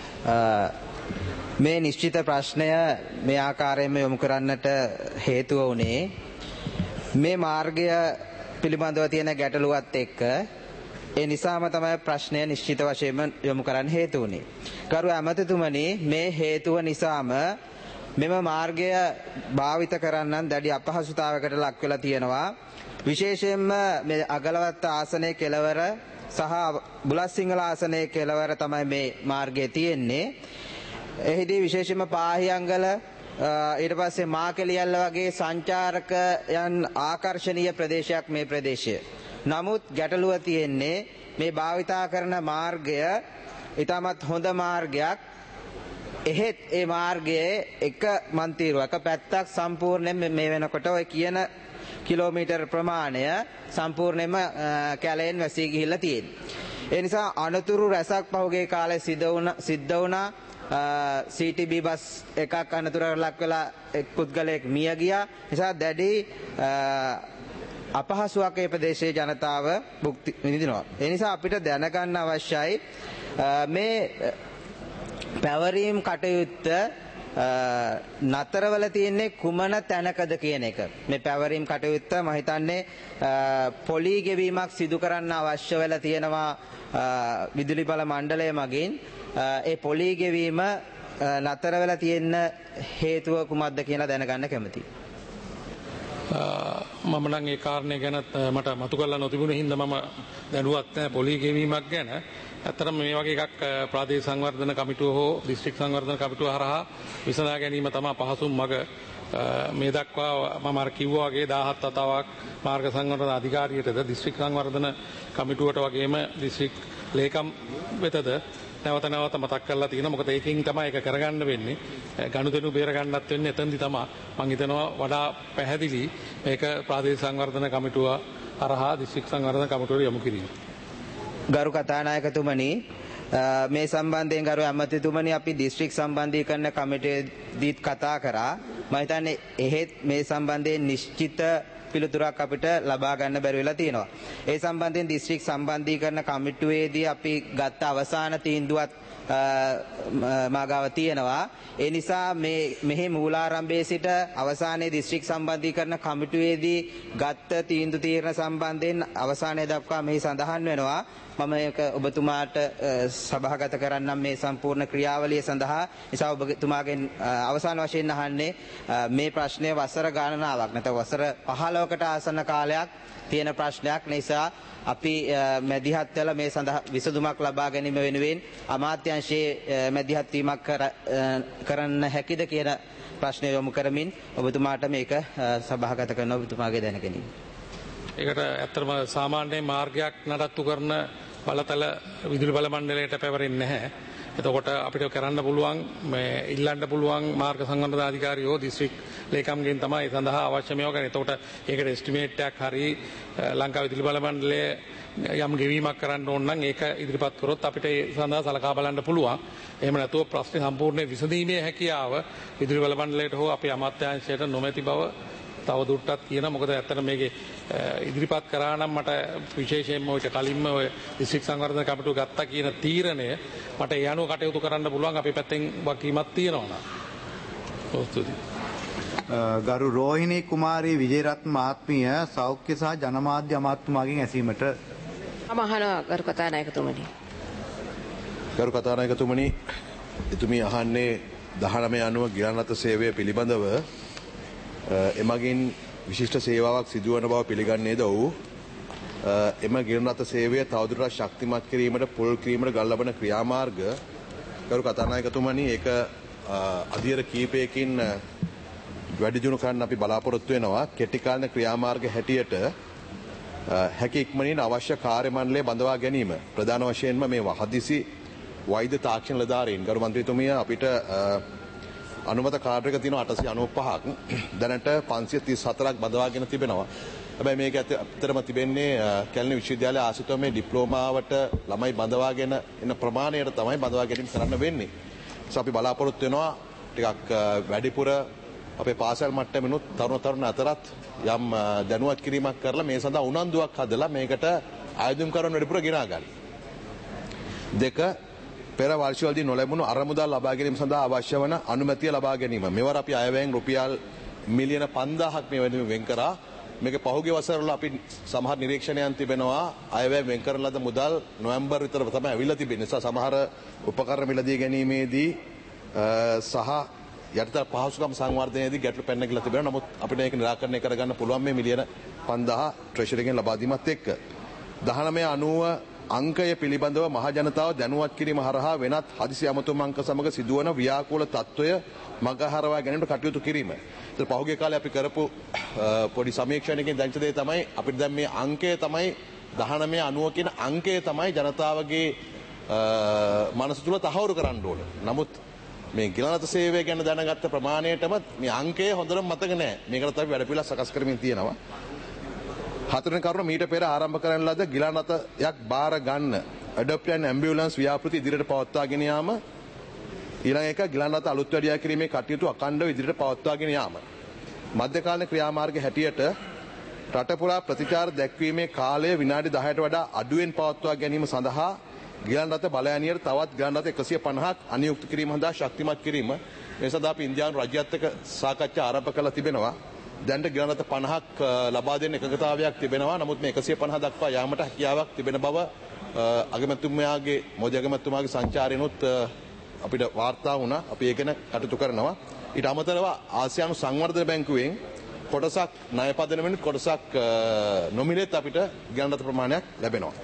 මේ නිශ්චිත ප්‍රශ්නය මේ ආකාරයෙන්ම යොමු කරන්නට හේතුව වුණේ මේ මාර්ගය පිළිබඳව තියෙන ගැටලුවත් එක්ක. ඒ නිසාම තමයි ප්‍රශ්නය නිශ්චිත වශයෙන්ම යොමු කරන්න හේතු වුණේ. ගරු ඇමතිතුමනි, මේ හේතුව නිසාම මෙම මාර්ගය භාවිත කරන්නන් දැඩි අපහසුතාවයකට ලක් වෙලා තියෙනවා. විශේෂයෙන්ම මේ අගලවත්ත ආසනයේ කෙළවර සහ බුලත්සිංහල ආසනයේ කෙළවර තමයි මේ මාර්ගය තියෙන්නේ. එහිදී විශේෂයෙන්ම පාහියංගල ඊට පස්සේ මාකෙලියල්ල වගේ සංචාරකයන් ආකර්ශනීය ප්‍රදේශයක් මේ ප්‍රදේශය. නමුත් ගැටලුව තියෙන්නේ මේ භාවිතා කරන මාර්ගය ඊටමත් හොඳ මාර්ගයක්. එහෙත් ඒ මාර්ගයේ එක මන්තිරුවක පැත්තක් සම්පූර්ණයෙන් මේ වෙනකොට ඔය කියන කිලෝමීටර් ප්‍රමාණය සම්පූර්ණයෙන්ම කැලයෙන් වැසී ගිහිල්ලා තියෙනවා. ඒ නිසා අනතුරු රැසක් පහුගිය කාලේ සිද්ධ වුණා සිද්ධ වුණා සී ටී බී බස් එකක් අනතුරකට ලක් වෙලා එක් පුද්ගලයෙක් මිය ගියා. නිසා දැඩි අපහසුාවක් ඒ ප්‍රදේශයේ ජනතාව භුක්ති විඳිනවා. ඒ නිසා අපිට දැනගන්න අවශ්‍යයි මේ පැවරීම් කටයුත්ත නතරවල තියෙන්නේ කුමන තැනකද කියන එක. මේ පැවරීම් කටයුත්ත මම හිතන්නේ පොලී ගෙවීමක් සිදු කරන්න අවශ්‍ය වෙලා තියෙනවා විදුලි බල මණ්ඩලය මගින්. ඒ පොලී ගෙවීම නතර වෙලා තියෙන හේතුව කුමක්ද කියලා දැනගන්න කැමතියි. මම නම් ඒ කාරණේ ගැන මට මතු කරලා නොතිබුණු හින්දා මම දැනුවත් නැහැ පොලී ගෙවීමක් ගැන. ඇත්තටම මේ වගේ එකක් ප්‍රාදේශීය සංවර්ධන කමිටුව හෝ දිස්ත්‍රික් සංවර්ධන කමිටුව හරහා විසඳා ගැනීම තමයි පහසුම මඟ. මේ දක්වා මම අර කිව්වා වගේ දාහත් වතාවක් මාර්ග සංවර්ධන අධිකාරියටද දිස්ත්‍රික් සංවර්ධන කමිටුවට වගේම දිස්ත්‍රික් ලේකම් වෙතද නැවත නැවත මතක් කරලා තියෙනවා. මොකද ඒකෙන් තමයි ඒක කරගන්න වෙන්නේ. ගනුදෙනු බේර ගන්නත් වෙන්නේ එතනදි තමයි. මම හිතනවා වඩා පැහැදිලි මේක ප්‍රාදේශීය සංවර්ධන කමිටුව හරහා දිස්ත්‍රික් සංවර්ධන කමිටුවට යොමු කිරීම. ගරු කතානායකතුමනි, මේ සම්බන්ධයෙන් ගරු ඇමතිතුමනි අපි දිස්ත්‍රික් සම්බන්ධීකරණ කමිටුවේදීත් කතා කරා. මම හිතන්නේ එහෙත් මේ සම්බන්ධයෙන් නිශ්චිත පිළිතුරක් අපිට ලබා ගන්න බැරි වෙලා තියෙනවා. ඒ සම්බන්ධයෙන් දිස්ත්‍රික් සම්බන්ධීකරණ කමිටුවේදී අපි ගත්ත අවසාන තීන්දුවත් මාගාව තියෙනවා. ඒ නිසා මේ මෙහි මූලාරම්භයේ සිට අවසානයේ දිස්ත්‍රික් සම්බන්ධීකරණ කමිටුවේදී ගත්ත තීන්දුව තීරණ සම්බන්ධයෙන් අවසානයේ දක්වා මෙහි සඳහන් වෙනවා. මම මේක ඔබතුමාට සභාගත කරන්නම් මේ සම්පූර්ණ ක්‍රියාවලිය සඳහා. නිසා ඔබතුමාගෙන් අවසාන වශයෙන් අහන්නේ මේ ප්‍රශ්නය වසර ගණනාවක් නැත්නම් වසර පහළොවකට ආසන්න කාලයක් තියෙන ප්‍රශ්නයක්. නිසා අපි මැදිහත් වෙලා මේ සඳහා විසඳුමක් ලබා ගැනීම වෙනුවෙන් අමාත්‍යාංශයේ මැදිහත් වීමක් කරන්න හැකිද කියන ප්‍රශ්නය යොමු කරමින් ඔබතුමාට මේක සභාගත කරන ඔබතුමාගේ දැන ගැනීම. ඒකට ඇත්තටම සාමාන්‍ය මාර්ගයක් නඩත්තු කරන බලතල විදුලි බල මණ්ඩලයට පැවරෙන්නේ නැහැ. එතකොට අපිට කරන්න පුළුවන් මේ ඉල්ලන්න පුළුවන් මාර්ග සංවර්ධන අධිකාරියෝ දිස්ත්‍රික් ලේකම්ගෙන් තමයි සඳහා අවශ්‍ය මේවා ගන්න. එතකොට ඒකට එස්ටිමේට් එකක් හරි ලංකා විදුලි බල මණ්ඩලයේ යම් ගෙවීමක් කරන්න ඕන නම් ඒක ඉදිරිපත් කරොත් අපිට ඒ සඳහා සලකා බලන්න පුළුවන්. එහෙම නැතුව ප්‍රශ්නේ සම්පූර්ණයෙන් විසඳීමේ හැකියාව විදුලි බල මණ්ඩලයට හෝ අපේ අමාත්‍යාංශයට නොමැති බව තව දුරටත් කියන. මොකද ඇත්තට මේකේ ඉදිරිපත් කරා නම් මට විශේෂයෙන්ම ඔය කලින්ම ඔය දිස්ත්‍රික් සංවර්ධන කමිටුව ගත්තා කියන තීරණය මට ඒ අනුව කටයුතු කරන්න පුළුවන්. අපේ පැත්තෙන් වගකීමක් තියෙනවා නා. ස්තුතියි. ගරු රෝහිණී කුමාරී විජේරත්න මහත්මිය සෞඛ්‍ය සහ ජනමාධ්‍ය අමාත්‍යතුමාගෙන් ඇසීමට මම අහනවා ගරු කතානායකතුමනි. ගරු කතානායකතුමනි, එතුමී අහන්නේ දහනවය අනුව ගිලන්රථ සේවය පිළිබඳව එමගින් විශිෂ්ට සේවාවක් සිදුවන බව පිළිගන්නේද ඔව්. එම ගිලන්රථ සේවය තවදුරටත් ශක්තිමත් කිරීමට පුල් කිරීමට ගල් ලබන ක්‍රියාමාර්ග ගරු කතානායකතුමනි ඒක අධීර කීපයකින් වැඩි දියුණු කරන්න අපි බලාපොරොත්තු වෙනවා. කෙටි කාලින ක්‍රියාමාර්ග හැටියට හැකි ඉක්මනින් අවශ්‍ය කාර්ය මණ්ඩලය බඳවා ගැනීම ප්‍රධාන වශයෙන්ම මේ හදිසි වෛද්‍ය තාක්ෂණ නිලධාරීන් ගරු මන්ත්‍රීතුමිය අපිට අනුමත කාඩ් එක තියෙනවා අටසිය අනූපහක් දැනට පන්සිය තිස් හතරක් බඳවාගෙන තිබෙනවා. හැබැයි මේක ඇත්තටම තිබෙන්නේ කැලණි විශ්වවිද්‍යාලය ආශ්‍රිතව මේ ඩිප්ලෝමාවට ළමයි බඳවාගෙන එන ප්‍රමාණයට තමයි බඳවා ගැනීම කරන්න වෙන්නේ. ඒස අපි බලාපොරොත්තු වෙනවා ටිකක් වැඩිපුර අපේ පාසල් මට්ටමිනුත් තරුණ තරුණ අතරත් යම් දැනුවත් කිරීමක් කරලා මේ සඳහා උනන්දුවක් හදලා මේකට ආයුධම් කරන වැඩිපුර ගෙනා ගන්න. දෙක පෙර වර්ෂවලදී නොලැබුණු අරමුදල් ලබා ගැනීම සඳහා අවශ්‍ය වන අනුමැතිය ලබා ගැනීම. මෙවර අපි අයවැයෙන් රුපියල් මිලියන පන්දාහක් මේ වෙනුවෙන් වෙන් කරා. මේක පහුගිය වසරවල අපි සමහර නිරීක්ෂණයන් තිබෙනවා අයවැයෙන් වෙන් කරන ලද මුදල් නොවැම්බර් විතර තමයි අවිල්ලා තිබෙන්නේ. නිසා සමහර උපකරණ මිලදී ගැනීමේදී සහ යටිතල පහසුකම් සංවර්ධනයේදී ගැටලු පැන නැගිලා තිබෙනවා. නමුත් අපිට ඒක निराකරණය කරගන්න පුළුවන් මේ මිලියන පන්දාහ ට්‍රෙෂරි එකෙන් ලබා දීමත් එක්ක. දහනවය අනූව අංකය පිළිබඳව මහ ජනතාව දැනුවත් කිරීම හරහා වෙනත් හදිසි අමතුම් අංක සමග සිදුවන ව්‍යාකූල තත්ත්වය මගහරවා ගැනීමට කටයුතු කිරීම. ඒත් පහුගිය කාලේ අපි කරපු පොඩි සමීක්ෂණයකින් දැක්ච දේ තමයි අපිට දැන් මේ අංකය තමයි දහනවය අනූව කියන අංකය තමයි ජනතාවගේ මනස තුල තහවුරු කරන්න ඕන. නමුත් මේ ගිලනත සේවය ගැන දැනගත්ත ප්‍රමාණයටම මේ අංකය හොඳටම මතක නැහැ. මේකට අපි වැඩ පිළිවෙල සකස් කරමින් තියෙනවා. හතරවෙනි කරුණ මීට පෙර ආරම්භ කරන ලද ගිලනතයක් බාර ගන්න ඇඩොප්ට් ඇන් ඇම්බියුලන්ස් ව්‍යාපෘති ඉදිරියට පවත්වාගෙන යාම. ඊළඟ එක ගිලනත අලුත් වැඩියා කිරීමේ කටයුතු අඛණ්ඩව ඉදිරියට පවත්වාගෙන යාම. මධ්‍යකාලීන ක්‍රියාමාර්ග හැටියට රට පුරා ප්‍රතිචාර දැක්වීමේ කාලය විනාඩි දහයට වඩා අඩුවෙන් පවත්වා ගැනීම සඳහා ගිලන්රත බලයනියට තවත් ගිලන්රත එකසිය පනහක් අනියුක්ත කිරීම සඳහා ශක්තිමත් කිරීම. මේ සඳහා අපි ඉන්දියානු රජයත් එක්ක සාකච්ඡා ආරම්භ කරලා තිබෙනවා. දැනට ගිලන්රත පනහක් ලබා දෙන්න එකඟතාවයක් තිබෙනවා. නමුත් මේ එකසිය පනහ දක්වා යාමට හැකියාවක් තිබෙන බව අගමැතිතුමාගේ මොදි අගමැතිතුමාගේ සංචාරයනොත් අපිට වාර්තා වුණා. අපි ඒක ගැන කටයුතු කරනවා. ඊට අමතරව ආසියානු සංවර්ධන බැංකුවෙන් කොටසක් ණය පදනමෙන් කොටසක් නොමිලේත් අපිට ගිලන්රත ප්‍රමාණයක් ලැබෙනවා.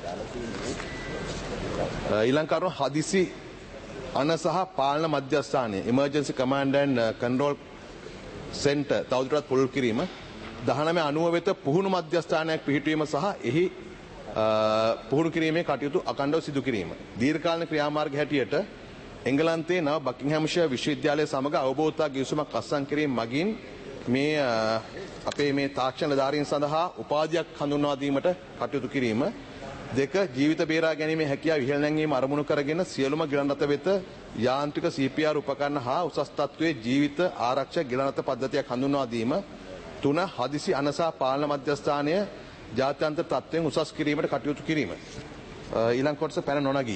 ඊළඟ කරුණ හදිසි අන සහ පාලන මධ්‍යස්ථානය emergency command and control centre තවදුරටත් පුළුල් කිරීම. දහනවය අනූව වෙත පුහුණු මධ්‍යස්ථානයක් පිහිටුවීම සහ එහි පුහුණු කිරීමේ කටයුතු අඛණ්ඩව සිදු කිරීම. දීර්ඝකාලීන ක්‍රියාමාර්ග හැටියට එංගලන්තයේ නව බකින්හෑම්ෂයර් විශ්වවිද්‍යාලය සමග අවබෝධතා ගිවිසුමක් අත්සන් කිරීම මගින් මේ අපේ මේ තාක්ෂණ නිලධාරීන් සඳහා උපාධියක් හඳුන්වා දීමට කටයුතු කිරීම. දෙක ජීවිත බේරා ගැනීමේ හැකියාව ඉහළ නැංවීම අරමුණු කරගෙන සියලුම ගිලන්රත වෙත යාන්ත්‍රික සී පී ආර් උපකරණ හා උසස් තත්ත්වයේ ජීවිත ආරක්ෂක ගිලන්රත පද්ධතියක් හඳුන්වා දීම. තුන හදිසි අනසා පාලන මධ්‍යස්ථානය ජාත්‍යන්තර තත්ත්වයෙන් උසස් කිරීමට කටයුතු කිරීම. ඊළඟ කොටස පැන නොනගී.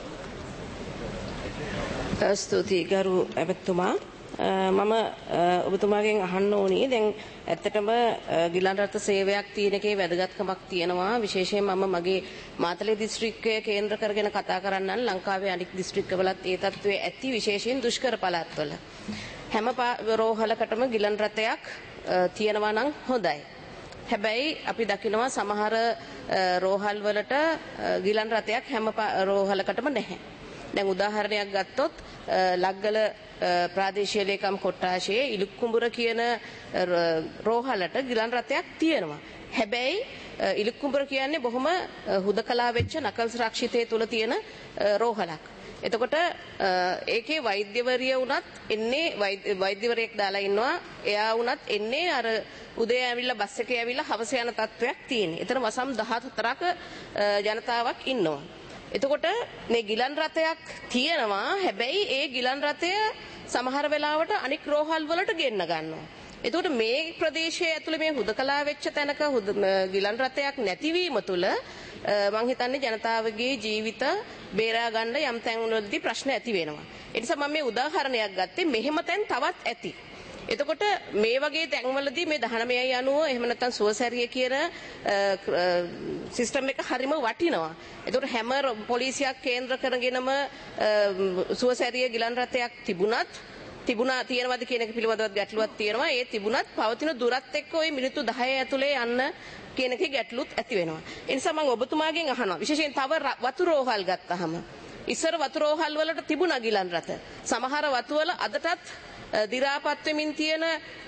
ස්තුතියි ගරු ඇමතුමා. මම ඔබතුමාගෙන් අහන්න ඕනේ දැන් ඇත්තටම ගිලන් රට සේවයක් තියෙන එකේ වැදගත්කමක් තියෙනවා. විශේෂයෙන් මම මගේ මාතලේ දිස්ත්‍රික්කය කේන්ද්‍ර කරගෙන කතා කරන්නම්. ලංකාවේ අනික් දිස්ත්‍රික්කවලත් ඒ තත්ත්වයේ ඇති විශේෂයෙන් දුෂ්කර පළාත්වල හැම රෝහලකටම ගිලන් රථයක් තියෙනවා නම් හොඳයි. හැබැයි අපි දකිනවා සමහර රෝහල් වලට ගිලන් රථයක් හැම රෝහලකටම නැහැ. දැන් උදාහරණයක් ගත්තොත් ලග්ගල ප්‍රාදේශීය ලේකම් කොට්ටාශයේ ඉලුක්කුඹුර කියන රෝහලට ගිලන් රථයක් තියෙනවා. හැබැයි ඉලුක්කුඹුර කියන්නේ බොහොම හුදකලා වෙච්ච නකල්ස් රක්ෂිතය තුල තියෙන රෝහලක්. එතකොට ඒකේ වෛද්‍යවරිය වුණත් එන්නේ වෛද්‍යවරයෙක් දාලා ඉන්නවා. එයා වුණත් එන්නේ අර උදේ ඇවිල්ලා බස් එකේ ඇවිල්ලා හවස යන තත්වයක් තියෙනවා. එතන වසම් දහහතරක ජනතාවක් ඉන්නවා. එතකොට මේ ගිලන් රථයක් තියෙනවා. හැබැයි ඒ ගිලන් රථය සමහර වෙලාවට අනික් රෝහල් වලට ගෙන්න ගන්නවා. එතකොට මේ ප්‍රදේශයේ ඇතුළේ මේ හුදකලා වෙච්ච තැනක ගිලන් රථයක් නැතිවීම තුළ මම හිතන්නේ ජනතාවගේ ජීවිත බේරා ගන්න යම් තැන්වලදී ප්‍රශ්න ඇති වෙනවා. ඒ නිසා මම මේ උදාහරණයක් ගත්තේ මෙහෙම තැන් තවත් ඇති. එතකොට මේ වගේ තැන්වලදී මේ දහනවයයි අනුව එහෙම නැත්නම් සුවසැරිය කියන සිස්ටම් එක හරිම වටිනවා. එතකොට හැම පොලිසියක් කේන්ද්‍ර කරගෙනම සුවසැරිය ගිලන් රථයක් තිබුණත් තිබුණා තියෙනවද කියන එක පිළිබඳව ගැටලුවක් තියෙනවා. ඒ තිබුණත් පවතින දුරත් එක්ක ওই මිනිත්තු දහය ඇතුලේ යන්න කියන එකේ ගැටලුත් ඇති වෙනවා. ඒ නිසා මම ඔබතුමාගෙන් අහනවා විශේෂයෙන් තව වතු රෝහල් ගත්තාම ඉස්සර වතු රෝහල් වලට තිබුණා ගිලන් රථ. සමහර වතු වල අදටත් දිරාපත් වෙමින් තියෙන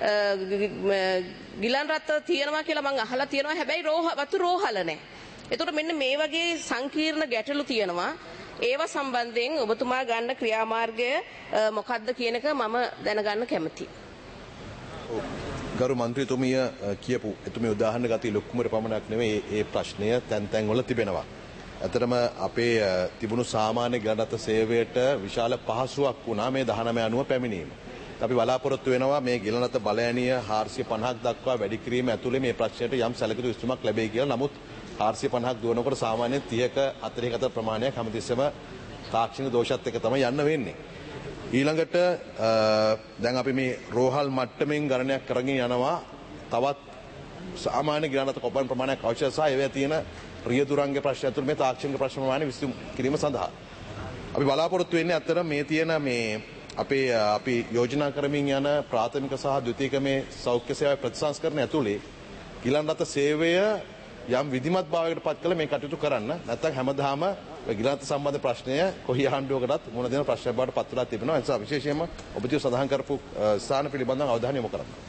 ගිලන් රථ තියෙනවා කියලා මම අහලා තියෙනවා. හැබැයි වතු රෝහල නැහැ. එතකොට මෙන්න මේ වගේ සංකීර්ණ ගැටලු තියෙනවා. ඒව සම්බන්ධයෙන් ඔබතුමා ගන්න ක්‍රියාමාර්ගය මොකක්ද කියන එක මම දැනගන්න කැමතියි. ගරු මන්ත්‍රීතුමිය කියපු එතුමිය උදාහරණ ගතිය ලොකුමර පමණක් නෙවෙයි ඒ ප්‍රශ්නය තැන් තැන් වල තිබෙනවා. ඇත්තටම අපේ තිබුණු සාමාන්‍ය ගණනත සේවයට විශාල පහසුවක් වුණා මේ දහනවය අනුව පැමිණීම. අපි බලාපොරොත්තු වෙනවා මේ ගිලනත බලයනිය හාරසිය පනහක් දක්වා වැඩි කිරීම ඇතුළේ මේ ප්‍රශ්නයට යම් සැලකිලි විසඳුමක් ලැබෙයි කියලා. නමුත් හාරසිය පනහක් දුවනකොට සාමාන්‍යයෙන් තිහක හතළිස් අතර ප්‍රමාණයක් හැමතිස්සෙම තාක්ෂණික දෝෂත් එක්ක තමයි යන්න වෙන්නේ. ඊළඟට දැන් අපි මේ රෝහල් මට්ටමින් ගණනයක් කරගෙන යනවා තවත් සාමාන්‍ය ගිලනත කොපමණ ප්‍රමාණයක් අවශ්‍ය සහ ඒවැ තියෙන රියදුරංග ප්‍රශ්න ඇතුළේ මේ තාක්ෂණික ප්‍රශ්න ප්‍රමාණය විසඳුම් කිරීම සඳහා අපි බලාපොරොත්තු වෙන්නේ අතර මේ තියෙන මේ අපේ අපි යෝජනා කරමින් යන ප්‍රාථමික සහ ද්විතීයික මේ සෞඛ්‍ය සේවා ප්‍රතිසංස්කරණ ඇතුළේ ගිලන්රත සේවය යම් විධිමත් භාවයකට පත් කළ මේ කටයුතු කරන්න. නැත්නම් හැමදාම ගිලන්රත සම්බන්ධ ප්‍රශ්නය කොහි ආණ්ඩුවකටත් මුණ දෙන ප්‍රශ්නයක් බවට පත් වෙලා තිබෙනවා. ඒ නිසා විශේෂයෙන්ම ඔබතුමිය සඳහන් කරපු ස්ථාන පිළිබඳව අවධානය යොමු කරන්න.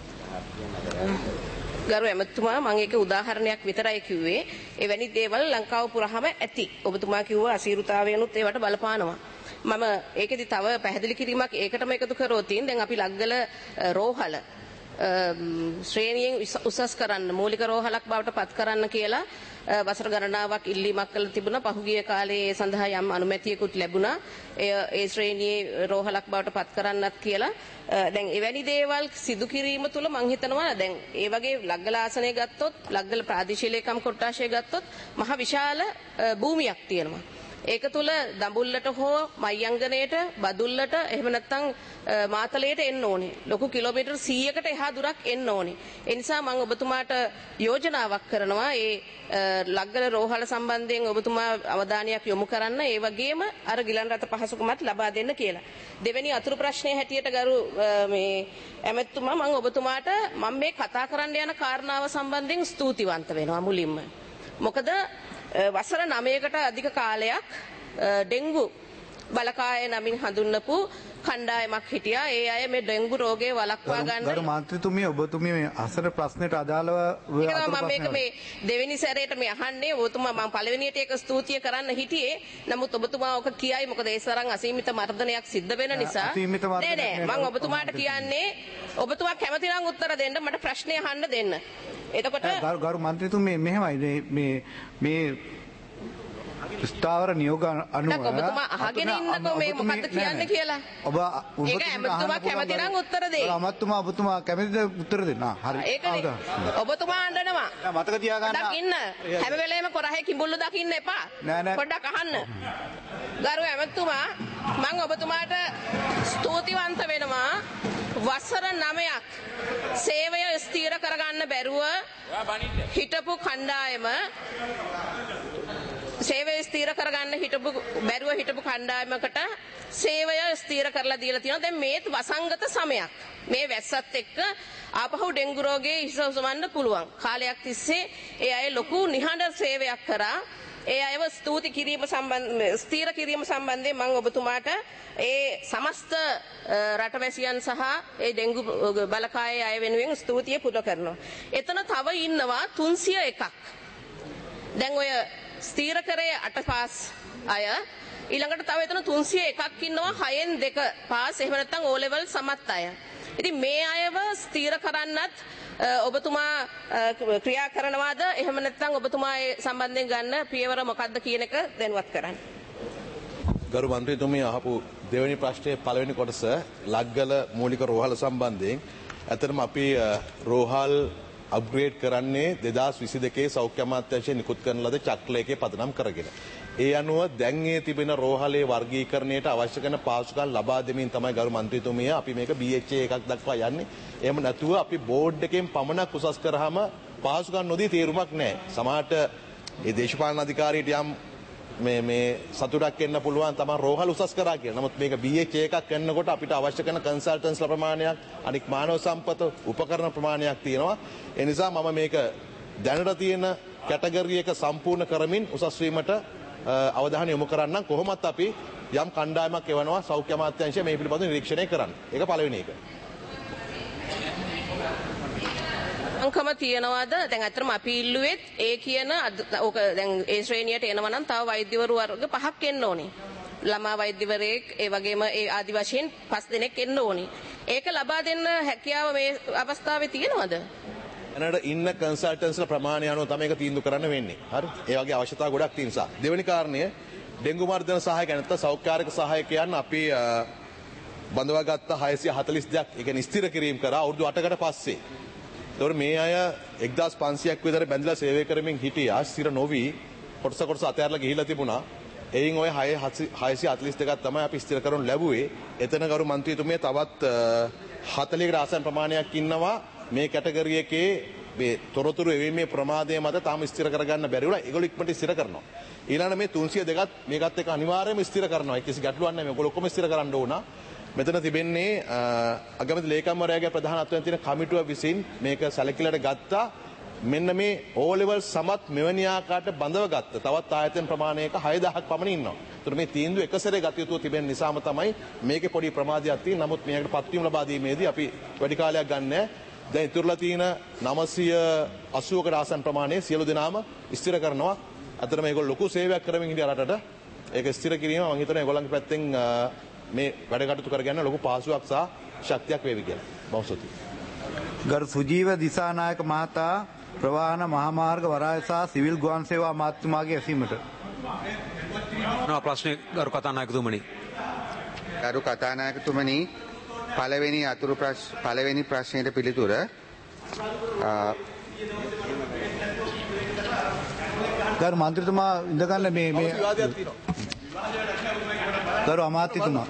ගරු ඇමතුමා මම ඒක උදාහරණයක් විතරයි කිව්වේ. එවැනි දේවල් ලංකාව පුරාම ඇති. ඔබතුමා කිව්වා අසීරුතාවයනුත් ඒවට බලපානවා. මම ඒකෙදි තව පැහැදිලි කිරීමක් ඒකටම එකතු කරොත් දැන් අපි ලග්ගල රෝහල ශ්‍රේණියෙන් උසස් කරන්න මූලික රෝහලක් බවට පත් කරන්න කියලා වසර ගණනාවක් ඉල්ලීමක් කළ තිබුණා. පහුගිය කාලේ ඒ සඳහා යම් අනුමැතියකුත් ලැබුණා. ඒ ඒ ශ්‍රේණියේ රෝහලක් බවට පත් කරන්නත් කියලා. දැන් එවැනි දේවල් සිදු කිරීම තුළ මම හිතනවා දැන් ඒ වගේ ලග්ගල ආසනය ගත්තොත් ලග්ගල ප්‍රාදේශීය ලේකම් කොට්ටාශය ගත්තොත් මහ විශාල භූමියක් තියෙනවා. ඒක තුල දඹුල්ලට හෝ මයංගනයට බදුල්ලට එහෙම නැත්නම් මාතලයට එන්න ඕනේ. ලොකු කිලෝමීටර් සීයකට එහා දුරක් එන්න ඕනේ. ඒ නිසා මම ඔබතුමාට යෝජනාවක් කරනවා ඒ ලග්ගල රෝහල සම්බන්ධයෙන් ඔබතුමා අවධානයක් යොමු කරන්න. ඒ වගේම අර ගිලන් රථ පහසුකමත් ලබා දෙන්න කියලා. දෙවෙනි අතුරු ප්‍රශ්නය හැටියට ගරු මේ ඇමතුමා මම ඔබතුමාට මම මේ කතා කරන්න යන කාරණාව සම්බන්ධයෙන් ස්තුතිවන්ත වෙනවා මුලින්ම. මොකද වසර නවයකට අධික කාලයක් ඩෙන්ගු බලකාය නමින් හඳුන්වපු කණ්ඩායමක් හිටියා. ඒ අය මේ ඩෙන්ගු රෝගය වළක්වා ගන්න ගරු මන්ත්‍රීතුමිය ඔබතුමිය මේ අසර ප්‍රශ්නෙට අදාළව මම මේක මේ දෙවෙනි සැරේට මේ අහන්නේ. ඔබතුමා මම පළවෙනියට ඒක ස්තුතිය කරන්න හිටියේ. නමුත් ඔබතුමා ඔක කියයි මොකද ඒ තරම් අසීමිත මර්ධනයක් සිද්ධ වෙන නිසා. නෑ නෑ මම ඔබතුමාට කියන්නේ ඔබතුමා කැමති නම් උත්තර දෙන්න මට ප්‍රශ්නේ අහන්න දෙන්න. එතකොට ගරු මන්ත්‍රීතුමිය මෙහෙමයි මේ මේ ස්ථාවර නියෝග අනුව ඔබතුමා අහගෙන ඉන්නකෝ මේ මොකද්ද කියන්නේ කියලා. ඔබ ඒක ඇමතුමා කැමති නම් උත්තර දෙයි. අමතුමා ඔබතුමා කැමතිද උත්තර දෙන්න? හරි. ඒකනේ. ඔබතුමා අඬනවා. මතක තියාගන්න. දකින්න. හැම වෙලේම කොරහේ කිඹුල්ල දකින්න එපා. පොඩ්ඩක් අහන්න. ගරු ඇමතුමා මම ඔබතුමාට ස්තුතිවන්ත වෙනවා. වසර නවයක් සේවය ස්ථීර කරගන්න බැරුව හිටපු කණ්ඩායම සේවය ස්ථීර කරගන්න හිටපු බැරුව හිටපු කණ්ඩායමකට සේවය ස්ථීර කරලා දීලා තියෙනවා. දැන් මේත් වසංගත සමයක්. මේ වැස්සත් එක්ක ආපහු ඩෙන්ගු රෝගේ හිස උසවන්න පුළුවන්. කාලයක් තිස්සේ ඒ අය ලොකු නිහඬ සේවයක් කරා. ඒ අයව ස්තුති කිරීම සම්බන්ධ ස්ථීර කිරීම සම්බන්ධයෙන් මම ඔබතුමාට ඒ සමස්ත රටවැසියන් සහ ඒ ඩෙන්ගු බලකායේ අය වෙනුවෙන් ස්තුතිය පුද කරනවා. එතන තව ඉන්නවා තුන්සිය එකක්. දැන් ඔය ස්ථීර කරේ අට පාස් අය ඊළඟට තව එතන තුන්සිය එකක් ඉන්නවා හයෙන් දෙක පාස් එහෙම නැත්නම් ඕ ලෙවල් සමත් අය. ඉතින් මේ අයව ස්ථීර කරන්නත් ඔබතුමා ක්‍රියා කරනවාද එහෙම නැත්නම් ඔබතුමා ඒ සම්බන්ධයෙන් ගන්න පියවර මොකක්ද කියන එක දැනුවත් කරන්න. ගරු මන්ත්‍රීතුමිය අහපු දෙවෙනි ප්‍රශ්නයේ පළවෙනි කොටස ලග්ගල මූලික රෝහල සම්බන්ධයෙන් ඇත්තටම අපි රෝහල් අප්ග්‍රේඩ් කරන්නේ දෙදාස් විසි දෙකේ සෞඛ්‍ය අමාත්‍යාංශයෙන් නිකුත් කරන ලද චක්‍රයකේ පදනම් කරගෙන. ඒ අනුව දැන් ඒ තිබෙන රෝහලේ වර්ගීකරණයට අවශ්‍ය කරන පහසුකම් ලබා දෙමින් තමයි ගරු මන්ත්‍රීතුමිය අපි මේක බී එච් ඒ එකක් දක්වා යන්නේ. එහෙම නැතුව අපි බෝඩ් එකෙන් පමණක් උසස් කරාම පහසුකම් නොදී තේරුමක් නැහැ. සමහරට ඒ දේශපාලන අධිකාරියට යම් මේ මේ සතුටක් එන්න පුළුවන් තමයි රෝහල් උසස් කරා කියලා. නමුත් මේක බී එච් ඒ එකක් කරනකොට අපිට අවශ්‍ය කරන කන්සල්ටන්ස්ලා ප්‍රමාණයක් අනික් මානව සම්පත උපකරණ ප්‍රමාණයක් තියෙනවා. ඒ නිසා මම මේක දැනට තියෙන කැටගරි එක සම්පූර්ණ කරමින් උසස් වීමට අවධානය යොමු කරන්නම්. කොහොමත් අපි යම් කණ්ඩායමක් එවනවා සෞඛ්‍ය අමාත්‍යාංශය මේ පිළිබඳව නිරීක්ෂණය කරන්න. ඒක පළවෙනි එක. මම වහංකම තියනවාද? දැන් අතරම අපි ඉල්ලුවෙත් ඒ කියන ඕක දැන් ඒ ශ්‍රේණියට එනවා නම් තව වෛද්‍යවරු වර්ග පහක් එන්න ඕනේ. ළමා වෛද්‍යවරයෙක් ඒ වගේම ඒ ආදි වශයෙන් පස් දෙනෙක් එන්න ඕනේ. ඒක ලබා දෙන්න හැකියාව මේ අවස්ථාවේ තියෙනවද? එනට ඉන්න කන්සල්ටන්ස්ලා ප්‍රමාණය අනුව තමයි ඒක තීන්දුව කරන්න වෙන්නේ. හරි? ඒ වගේ අවශ්‍යතා ගොඩක් තියෙන නිසා. දෙවෙනි කාරණය ඩෙන්ගු මර්ධන සහායක නැත්නම් සෞඛ්‍යාරක සහායකයන් අපි බඳවාගත්ත හයසිය හතළිස් දෙකක් ඒ කියන්නේ ස්ථිර කිරීම කරා අවුරුදු අටකට පස්සේ. ඒතකොට මේ අය එක්දාස් පන්සියයක් විතර බැඳලා සේවය කරමින් හිටියා. ස්ථිර නොවි කොටස කොටස අතහැරලා ගිහිල්ලා තිබුණා. එයින් ඔය හයසිය හතළිස් දෙකක් තමයි අපි ස්ථිර කරනු ලැබුවේ. එතන ගරු මන්ත්‍රීතුමිය තවත් හතළිහකට ආසන්න ප්‍රමාණයක් ඉන්නවා මේ කැටගරි එකේ මේ තොරතුරු එවීමේ ප්‍රමාදය මත තාම ස්ථිර කරගන්න බැරි වුණා. ඒගොල්ලෝ ඉක්මනට ස්ථිර කරනවා. ඊළඟ මේ තුන්සිය දෙකත් මේකත් එක්ක අනිවාර්යයෙන්ම ස්ථිර කරනවා. ඒක කිසි ගැටලුවක් නැහැ. මේගොල්ලෝ ඔක්කොම ස්ථිර කරන්න ඕන. මෙතන තිබෙන්නේ අගමැති ලේකම්වරයාගේ ප්‍රධානත්වයෙන් තියෙන කමිටුව විසින් මේක සැලකිලිට ගත්තා. මෙන්න මේ ඕ ලෙවල් සමත් මෙවැනි ආකාරයට බඳව ගත්ත තවත් ආයතන ප්‍රමාණයක හය දහසක් පමණ ඉන්නවා. ඒතර මේ තීන්දුව එකසරේ ගත යුතු තිබෙන නිසාම තමයි මේකේ පොඩි ප්‍රමාදයක් තියෙන්නේ. නමුත් මේකට පත්වීම ලබා දීමේදී අපි වැඩි කාලයක් ගන්න නැහැ. දැන් ඉතුරුලා තියෙන නවසිය අසූවකට ආසන්න ප්‍රමාණය සියලු දෙනාම ස්ථිර කරනවා. අතන මේගොල්ලෝ ලොකු සේවයක් කරමින් හිටිය රටට. ඒක ස්ථිර කිරීම මම හිතනවා ඒගොල්ලන්ගේ පැත්තෙන් මේ වැඩ කටයුතු කරගන්න ලොකු පාසුවක් සහ ශක්තියක් වේවි කියලා. මම ස්තුතියි. ගරු සුජීව දිසානායක මහතා ප්‍රවාහන මහාමාර්ග වරාය සහ සිවිල් ගුවන් සේවා අමාත්‍යතුමාගේ ඇසීමට. නෝ ප්‍රශ්නේ ගරු කතානායකතුමනි. ගරු කතානායකතුමනි පළවෙනි අතුරු ප්‍රශ්න පළවෙනි ප්‍රශ්නයට පිළිතුර ගරු මන්ත්‍රීතුමා ඉඳගන්න මේ මේ ගරු අමාත්‍යතුමා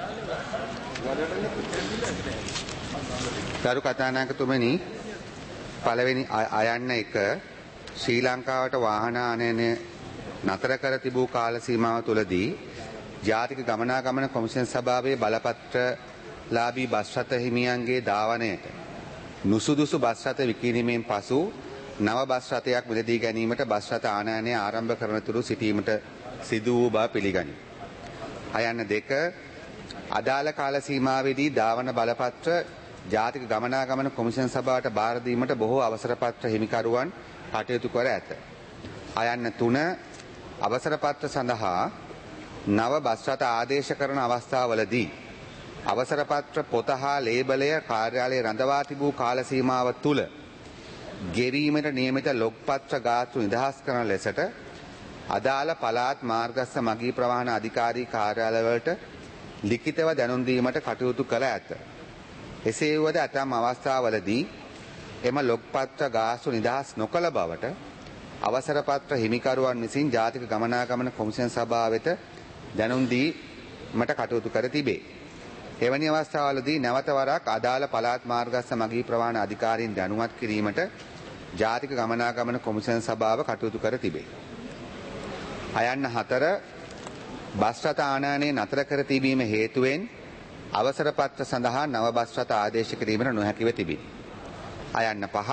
ගරු කතානායකතුමනි පළවෙනි අයන්න එක ශ්‍රී ලංකාවට වාහන ආනයනය නතර කර තිබූ කාල සීමාව තුළදී ජාතික ගමනාගමන කොමිෂන් සභාවේ බලපත්‍රලාභී බස් රථ හිමියන්ගේ ධාවනයට නුසුදුසු බස් රථ විකිණීමෙන් පසු නව බස් රථයක් මිලදී ගැනීමට බස් රථ ආනයනය ආරම්භ කරන තුරු සිටීමට සිදු වූ බව පිළිගනී. අයන්න දෙක අදාළ කාල සීමාවේදී ධාවන බලපත්‍ර ජාතික ගමනාගමන කොමිෂන් සභාවට බාර දීමට බොහෝ අවසරපත්‍ර හිමිකරුවන් කටයුතු කර ඇත. අයන්න තුන අවසරපත්‍ර සඳහා නව බස් රථ ආදේශ කරන අවස්ථාවලදී අවසරපත්‍ර පොත හා ලේබලය කාර්යාලයේ රඳවා තිබූ කාල සීමාව තුළ ගෙවීමට නියමිත ලොග්පත්‍ර ගාස්තු නිදහස් කරන ලෙසට අදාළ පළාත් මාර්ගස්ථ මගී ප්‍රවාහන අධිකාරී කාර්යාලවලට ලිඛිතව දැනුම් දීමට කටයුතු කර ඇත. එසේ වුවද ඇතම් අවස්ථාවලදී එම ලොග්පත්‍ර ගාස්තු නිදහස් නොකළ බවට අවසරපත්‍ර හිමිකරුවන් විසින් ජාතික ගමනාගමන කොමිෂන් සභාව වෙත දැනුම් දීමට කටයුතු කර තිබේ. එවැනි අවස්ථාවලදී නැවත වරක් අදාළ පළාත් මාර්ගස්ථ මගී ප්‍රවාහන අධිකාරීන් දැනුවත් කිරීමට ජාතික ගමනාගමන කොමිෂන් සභාව කටයුතු කර තිබේ. අයන්න හතර බස් රථ ආනයනය නතර කර තිබීම හේතුවෙන් අවසර පත්‍ර සඳහා නව බස් රථ ආදේශ කිරීමට නොහැකිව තිබේ. අයන්න පහ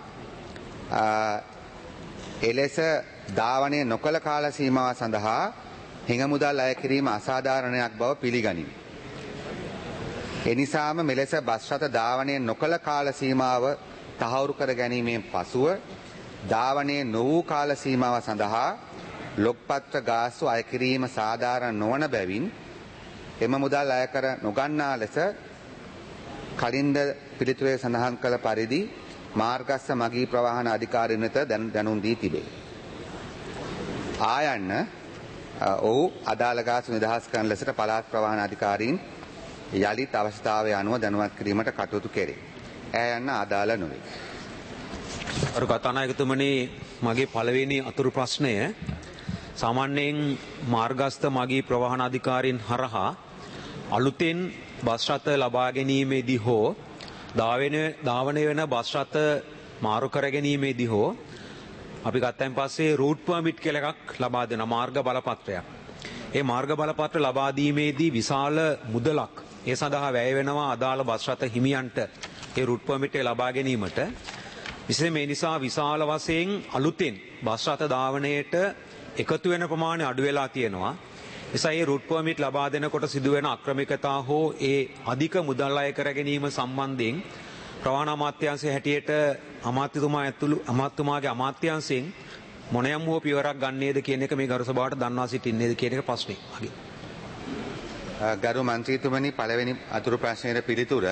එලෙස ධාවනය නොකළ කාල සීමාව සඳහා හිඟමුදල් අය කිරීම අසාධාරණයක් බව පිළිගනිමි. එනිසාම මෙලෙස බස් රථ ධාවනය නොකළ කාල සීමාව තහවුරු කර ගැනීමෙන් පසුව ධාවනය නොවූ කාල සීමාව සඳහා ලොග්පත්‍ර ගාස්තු අය කිරීම සාධාරණ නොවන බැවින් එම මුදල් අය කර නොගන්නා ලෙස කලින්ද පිළිතුරේ සඳහන් කළ පරිදි මාර්ගස්ථ මගී ප්‍රවාහන අධිකාරීන් වෙත දැනුම් දී තිබේ. ආයන්න ඔහු අදාළ ගාස්තු නිදහස් කරන ලෙසට පළාත් ප්‍රවාහන අධිකාරීන් යළිත් අවශ්‍යතාවය අනුව දැනුවත් කිරීමට කටයුතු කෙරේ. ඇය යන්න අදාළ නොවේ. අර කතානායකතුමනි මගේ පළවෙනි අතුරු ප්‍රශ්නය සාමාන්‍යයෙන් මාර්ගස්ථ මගී ප්‍රවාහන අධිකාරීන් හරහා අලුතෙන් බස් රථ ලබා ගැනීමේදී හෝ ධාවනය වෙන බස් රථ මාරු කර ගැනීමේදී හෝ අපි ගත්තයින් පස්සේ රූට් පර්මිට් කියලා එකක් ලබා දෙන මාර්ග බලපත්‍රයක්. ඒ මාර්ග බලපත්‍ර ලබා දීමේදී විශාල මුදලක් ඒ සඳහා වැය වෙනවා අදාළ බස් රථ හිමියන්ට ඒ රූට් පර්මිට් එක ලබා ගැනීමට. විශේෂයෙන් මේ නිසා විශාල වශයෙන් අලුතෙන් බස් රථ ධාවනයේට එකතු වෙන ප්‍රමාණය අඩු වෙලා තියෙනවා. නිසා මේ රූට් පර්මිට් ලබා දෙනකොට සිදුවෙන අක්‍රමිකතා හෝ ඒ අධික මුදල් අය කර ගැනීම සම්බන්ධයෙන් ප්‍රවාහන අමාත්‍යාංශය හැටියට අමාත්‍යතුමා ඇතුළු අමාත්‍යතුමාගේ අමාත්‍යාංශයෙන් මොනෑම් හෝ පියවරක් ගන්නේද කියන එක මේ ගරු සභාවට දන්වා සිටින්නේද කියන එක ප්‍රශ්නේ. මගේ. ගරු මන්ත්‍රීතුමනි පළවෙනි අතුරු ප්‍රශ්නයට පිළිතුර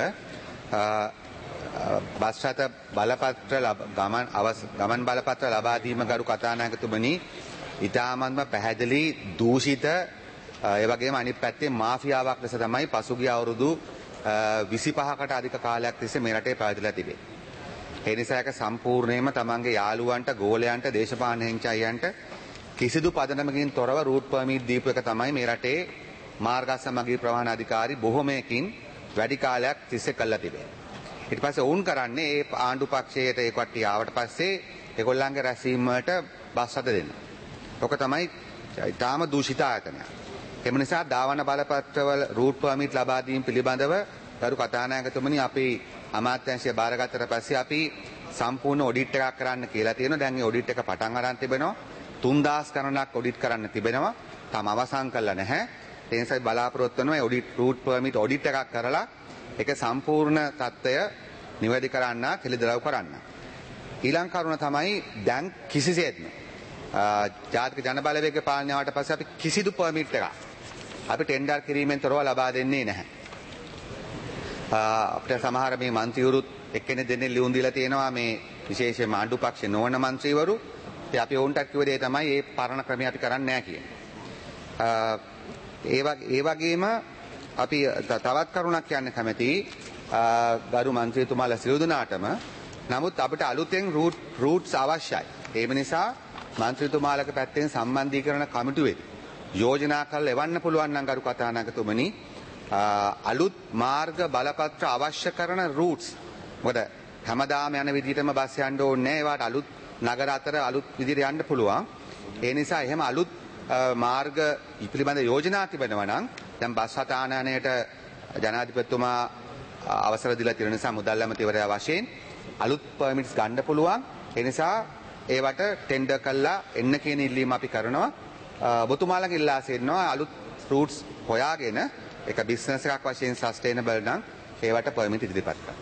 බස් රථ බලපත්‍ර ගමන් ගමන් බලපත්‍ර ලබා දීම ගරු කතානායකතුමනි ඉතාමත්ම පැහැදිලි දූෂිත ඒ වගේම අනිත් පැත්තේ මාෆියාවක් ලෙස තමයි පසුගිය අවුරුදු විසිපහකට අධික කාලයක් තිස්සේ මේ රටේ පැවතිලා තිබේ. ඒ නිසා ඒක සම්පූර්ණයෙන්ම තමන්ගේ යාළුවන්ට, ගෝලයන්ට, දේශපාලන හෙංචයියන්ට කිසිදු පදනමකින් තොරව රූට් පර්මිට් දීපු එක තමයි මේ රටේ මාර්ගස්ස මගී ප්‍රවාහන අධිකාරී බොහොමයකින් වැඩි කාලයක් තිස්සේ කළා තිබේ. ඊට පස්සේ වුන් කරන්නේ ඒ ආණ්ඩු පක්ෂයට ඒ කට්ටිය ආවට පස්සේ ඒගොල්ලන්ගේ රැස්වීම වලට බස් අත දෙන්න. ඔක තමයි ඊටාම දූෂිත ආයතනය. එම නිසා ධාවන බලපත්‍රවල රූට් පර්මිට් ලබා දීම පිළිබඳව ගරු කතානායකතුමනි අපි අමාත්‍යාංශය බාරගත්තට පස්සේ අපි සම්පූර්ණ ඔඩිට් එකක් කරන්න කියලා තියෙනවා. දැන් ඒ ඔඩිට් එක පටන් අරන් තිබෙනවා. තුන්දාස් ගණනක් ඔඩිට් කරන්න තිබෙනවා. තාම අවසන් කළා නැහැ. ඒ නිසා බලාපොරොත්තු වෙනවා ඒ ඔඩිට් රූට් පර්මිට් ඔඩිට් එකක් කරලා ඒක සම්පූර්ණ තත්ත්වය නිවැරදි කරන්න, කෙලිදරව් කරන්න. ඊළඟ කරුණ තමයි දැන් කිසිසේත්ම ජාතික ජනබලවේග පාලනය ආවට පස්සේ අපි කිසිදු පර්මිට් එකක් අපි ටෙන්ඩර් කිරීමෙන් තොරව ලබා දෙන්නේ නැහැ. අපිට සමහර මේ മന്ത്രിවරුත් එක්කෙනෙක් දෙන්නේ ලියුම් දීලා තියෙනවා මේ විශේෂයෙන්ම ආණ්ඩු පක්ෂේ නොවන മന്ത്രിවරු. ඉතින් අපි වුන්ටත් කිව්ව දේ තමයි මේ පරණ ක්‍රමය අපි කරන්නේ නැහැ කියන්නේ. ඒ වගේම අපි තවත් කරුණක් කියන්න කැමතියි ගරු මන්ත්‍රීතුමාලා සියලු දෙනාටම. නමුත් අපිට අලුතෙන් රූට් රූට්ස් අවශ්‍යයි. ඒ නිසා මන්ත්‍රීතුමාලගේ පැත්තෙන් සම්බන්ධීකරණ කමිටුවේ යෝජනා කරලා එවන්න පුළුවන් නම් ගරු කතානායකතුමනි අලුත් මාර්ග බලපත්‍ර අවශ්‍ය කරන රූට්ස්. මොකද හැමදාම යන විදිහටම බස් යන්න ඕනේ නැහැ. ඒවට අලුත් නගර අතර අලුත් විදිහට යන්න පුළුවන්. ඒ නිසා එහෙම අලුත් මාර්ග පිළිබඳ යෝජනා තිබෙනවා නම් දැන් බස් රථ ආනයනයට ජනාධිපතිතුමා අවසර දීලා තියෙන නිසා මුදල් ඇමතිවරයා වශයෙන් අලුත් පර්මිට්ස් ගන්න පුළුවන්. ඒ නිසා ඒවට ටෙන්ඩර් කළා එන්න කියන ඉල්ලීම අපි කරනවා. ඔබතුමාලගේ ඉල්ලා සිටිනවා අලුත් රූට්ස් හොයාගෙන ඒක බිස්නස් එකක් වශයෙන් සස්ටේනබල් නම් ඒවට පර්මිට් ඉදිරිපත් කරන්න.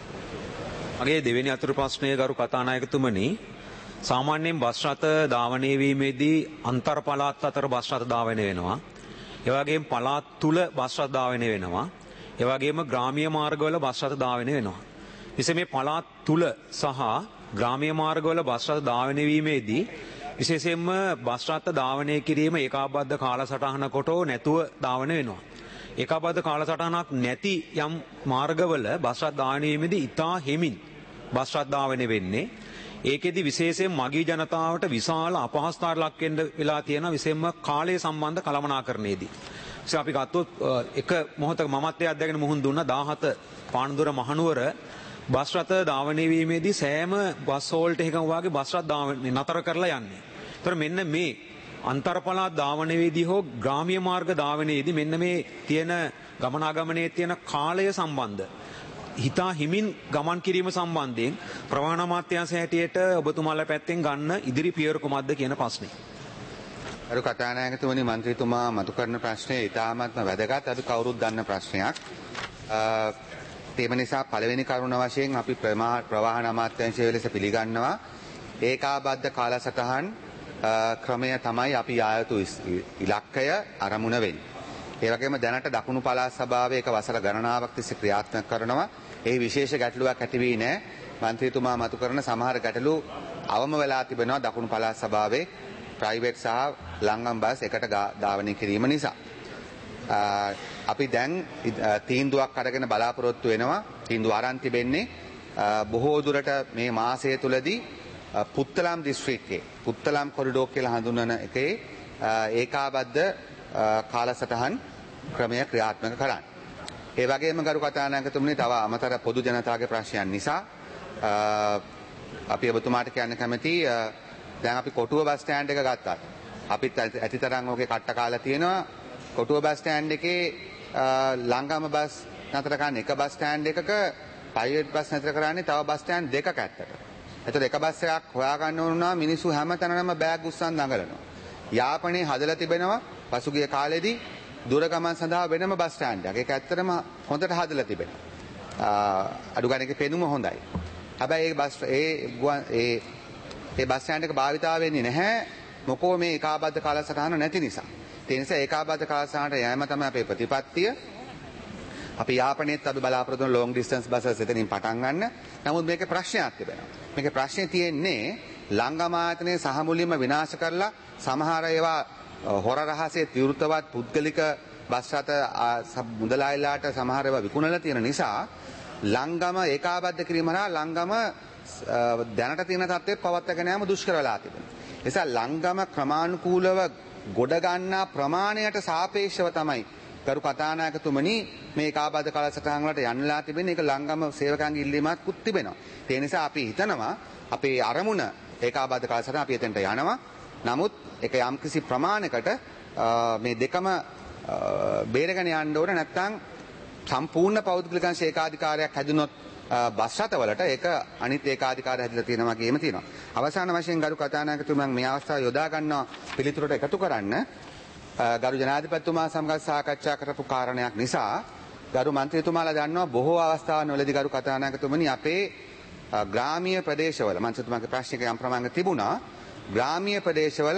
මගේ දෙවෙනි අතුරු ප්‍රශ්නය ගරු කතානායකතුමනි සාමාන්‍යයෙන් බස් රථ ධාවනය වීමේදී අන්තර් පළාත් අතර බස් රථ ධාවනය වෙනවා. ඒ වගේම පළාත් තුල බස් රථ ධාවනය වෙනවා. ඒ වගේම ග්‍රාමීය මාර්ගවල බස් රථ ධාවනය වෙනවා. විශේෂයෙන් මේ පළාත් තුල සහ ග්‍රාමීය මාර්ගවල බස් රථ ධාවනය වීමේදී විශේෂයෙන්ම බස් රථ ධාවනය කිරීම ඒකාබද්ධ කාලසටහනකට නැතුව ධාවනය වෙනවා. ඒකාබද්ධ කාලසටහනක් නැති යම් මාර්ගවල බස් රථ ධාවනය වීමේදී ඉතා හිමින් බස් රථ ධාවනය වෙන්නේ. ඒකෙදි විශේෂයෙන් මගී ජනතාවට විශාල අපහසුතාවයක් ලක් වෙන්න වෙලා තියෙනවා විශේෂයෙන්ම කාලය සම්බන්ධ කළමනාකරණයේදී. ඉතින් අපි ගත්තොත් එක මොහොතක මමත් ඒ අධ්‍යයන මුහුණ දුන්නා දාහත පානදුර මහනුවර බස් රථ ධාවනය වීමේදී සෑම බස් හෝල්ට් එකකම වාගේ බස් රථ ධාවනය නතර කරලා යන්නේ. ඒතර මෙන්න මේ අන්තර් පළාත් ධාවනයේදී හෝ ග්‍රාමීය මාර්ග ධාවනයේදී මෙන්න මේ තියෙන ගමනාගමනයේ තියෙන කාලය සම්බන්ධ හිතා හිමින් ගමන් කිරීම සම්බන්ධයෙන් ප්‍රවාහන අමාත්‍යාංශය හැටියට ඔබතුමාලා පැත්තෙන් ගන්න ඉදිරි පියවර කුමක්ද කියන ප්‍රශ්නේ. අර කතානායකතුමනි මන්ත්‍රීතුමා මතු කරන ප්‍රශ්නේ ඉතාමත්ම වැදගත්. අපි කවුරුත් දන්න ප්‍රශ්නයක්. ඒ නිසා පළවෙනි කරුණ වශයෙන් අපි ප්‍රවාහන අමාත්‍යාංශය ලෙස පිළිගන්නවා ඒකාබද්ධ කාලසටහන් ක්‍රමය තමයි අපි ආයතු ඉලක්කය අරමුණ වෙන්නේ. ඒ වගේම දැනට දකුණු පළාත් සභාවේ එක වසර ගණනාවක් තිස්සේ ක්‍රියාත්මක කරනවා. ඒ විශේෂ ගැටලුවක් ඇති වී නැහැ. මන්ත්‍රීතුමා මතු කරන සමහර ගැටලු අවම වෙලා තිබෙනවා දකුණු පළාත් සභාවේ ප්‍රයිවට් සහ ලංගම් බස් එකට ධාවනය කිරීම නිසා. අපි දැන් තීන්දුවක් අරගෙන බලාපොරොත්තු වෙනවා. තීන්දුව අරන් තිබෙන්නේ බොහෝ දුරට මේ මාසය තුලදී පුත්තලම් දිස්ත්‍රික්කයේ පුත්තලම් කොරිඩෝර් කියලා හඳුන්වන එකේ ඒකාබද්ධ කාලසටහන් ක්‍රමය ක්‍රියාත්මක කරන්න. ඒ වගේම ගරු කතානායකතුමනි තව අමතර පොදු ජනතාවගේ ප්‍රශ්නයන් නිසා අපි ඔබතුමාට කියන්න කැමතියි දැන් අපි කොටුව බස් ස්ටෑන්ඩ් එක ගත්තා. අපිත් ඇතිතරම් ඔගේ කට්ට කාලා තියෙනවා. කොටුව බස් ස්ටෑන්ඩ් එකේ ලංගම බස් නතර කරන්නේ එක බස් ස්ටෑන්ඩ් එකක ප්‍රයිවට් බස් නතර කරන්නේ තව බස් ස්ටෑන්ඩ් දෙකක ඇත්තට. ඒතර එක බස් එකක් හොයාගන්න ඕන නම් මිනිස්සු හැම තැනම බෑග් උස්සන් දඟලනවා. යාපනයේ හදලා තිබෙනවා පසුගිය කාලෙදී දුර ගමන් සඳහා වෙනම බස් ස්ටෑන්ඩ් එකක්. ඒක ඇත්තටම හොඳට හදලා තිබෙනවා. අඩු ගණනක පෙනුම හොඳයි. හැබැයි ඒ බස් ඒ ඒ ඒ බස් ස්ටෑන්ඩ් එක භාවිතා වෙන්නේ නැහැ. මොකෝ මේ ඒකාබද්ධ කාලසටහන නැති නිසා. ඒ නිසා ඒකාබද්ධ කාලසටහනට යෑම තමයි අපේ ප්‍රතිපත්තිය. අපි යාපනයේත් අපි බලාපොරොත්තු වෙන ලොංග් ඩිස්ටන්ස් බසස් එතනින් පටන් ගන්න. නමුත් මේකේ ප්‍රශ්නයක් තිබෙනවා. මේකේ ප්‍රශ්නේ තියෙන්නේ ලංගම ආයතනයේ සහ මුලින්ම විනාශ කරලා සමහර ඒවා හොර රහසේ විවෘතවත් පුද්ගලික බස් රථ මුදලායිලාට සමහර ඒවා විකුණලා තියෙන නිසා ලංගම ඒකාබද්ධ කිරීම හරහා ලංගම දැනට තියෙන තත්ත්වයේ පවත්වාගෙන යාම දුෂ්කර වෙලා තිබෙනවා. ඒ නිසා ලංගම ක්‍රමානුකූලව ගොඩ ගන්නා ප්‍රමාණයට සාපේක්ෂව තමයි ගරු කතානායකතුමනි මේ ඒකාබද්ධ කාලසටහන් වලට යන්නලා තිබෙන්නේ. ඒක ලංගම සේවකයන්ගේ ඉල්ලීමක්කුත් තිබෙනවා. ඒ නිසා අපි හිතනවා අපේ අරමුණ ඒකාබද්ධ කාලසටහන අපි එතෙන්ට යනවා. නමුත් ඒක යම්කිසි ප්‍රමාණයකට මේ දෙකම බේරගෙන යන්න ඕන. නැත්නම් සම්පූර්ණ පෞද්ගලික ඒකාධිකාරයක් හැදුනොත් බස් රථවලට ඒක අනිත් ඒකාධිකාරය හැදලා තියෙනවා වගේම තියෙනවා. අවසාන වශයෙන් ගරු කතානායකතුමන් මේ අවස්ථාව යොදා ගන්නවා පිළිතුරට එකතු කරන්න. ගරු ජනාධිපතිතුමා සමග සාකච්ඡා කරපු කාරණයක් නිසා ගරු මන්ත්‍රීතුමාලා දන්නවා බොහෝ අවස්ථාවන් වලදී ගරු කතානායකතුමනි අපේ ග්‍රාමීය ප්‍රදේශවල මන්ත්‍රීතුමාගේ ප්‍රශ්නික යම් ප්‍රමාණයක් තිබුණා. ග්‍රාමීය ප්‍රදේශවල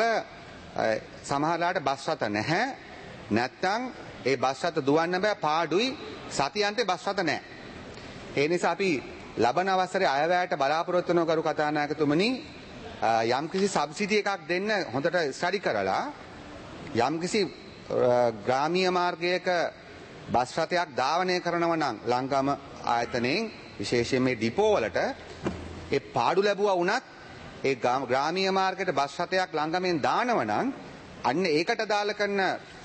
සමහරලාට බස් රථ නැහැ. නැත්තම් ඒ බස් රථ දුවන්න බෑ පාඩුයි සතියන්තේ බස් රථ නැහැ. ඒ නිසා අපි ලබන අවසරේ අයවැයට බලාපොරොත්තු වෙන ගරු කතානායකතුමනි යම්කිසි සබ්සිඩි එකක් දෙන්න හොඳට ස්ටඩි කරලා යම්කිසි ග්‍රාමීය මාර්ගයක බස් රථයක් ධාවනය කරනවා නම් ලංගම ආයතනයෙන් විශේෂයෙන් මේ ඩිපෝ වලට ඒ පාඩු ලැබුවා වුණත් ඒ ග්‍රාමීය මාර්ගයට බස් රථයක් ළඟමෙන් දානව නම් අන්න ඒකට දාලා කරන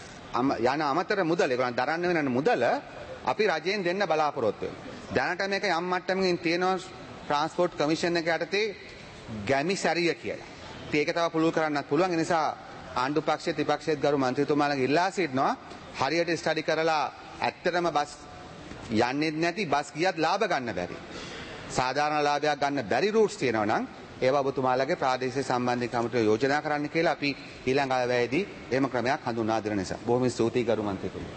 යන අමතර මුදල ඒගොල්ලන් දරන්න වෙන මුදල අපි රජයෙන් දෙන්න බලාපොරොත්තු වෙනවා. දැනට මේක යම් මට්ටමකින් තියෙනවා ට්‍රාන්ස්පෝර්ට් කමිෂන් එක යටතේ ගැමි සැරිය කියලා. ඉතින් ඒක තව පුළුල් කරන්නත් පුළුවන්. ඒ නිසා ආණ්ඩු පක්ෂයේ ත්‍රිපක්ෂයේ ගරු මන්ත්‍රීතුමාලගේ ඉල්ලා සිටිනවා හරියට ස්ටඩි කරලා ඇත්තටම බස් යන්නේ නැති බස් ගියත් ලාභ ගන්න බැරි. සාධාරණ ලාභයක් ගන්න බැරි රූට්ස් තියෙනවා නම් ඒවා ඔබතුමාලගේ ප්‍රාදේශීය සම්බන්ධීකරණ කමිටුව යෝජනා කරන්න කියලා අපි ඊළඟ අයවැයේදී එහෙම ක්‍රමයක් හඳුන්වා දෙන නිසා. බොහොම ස්තුතියි ගරු මන්ත්‍රීතුමා.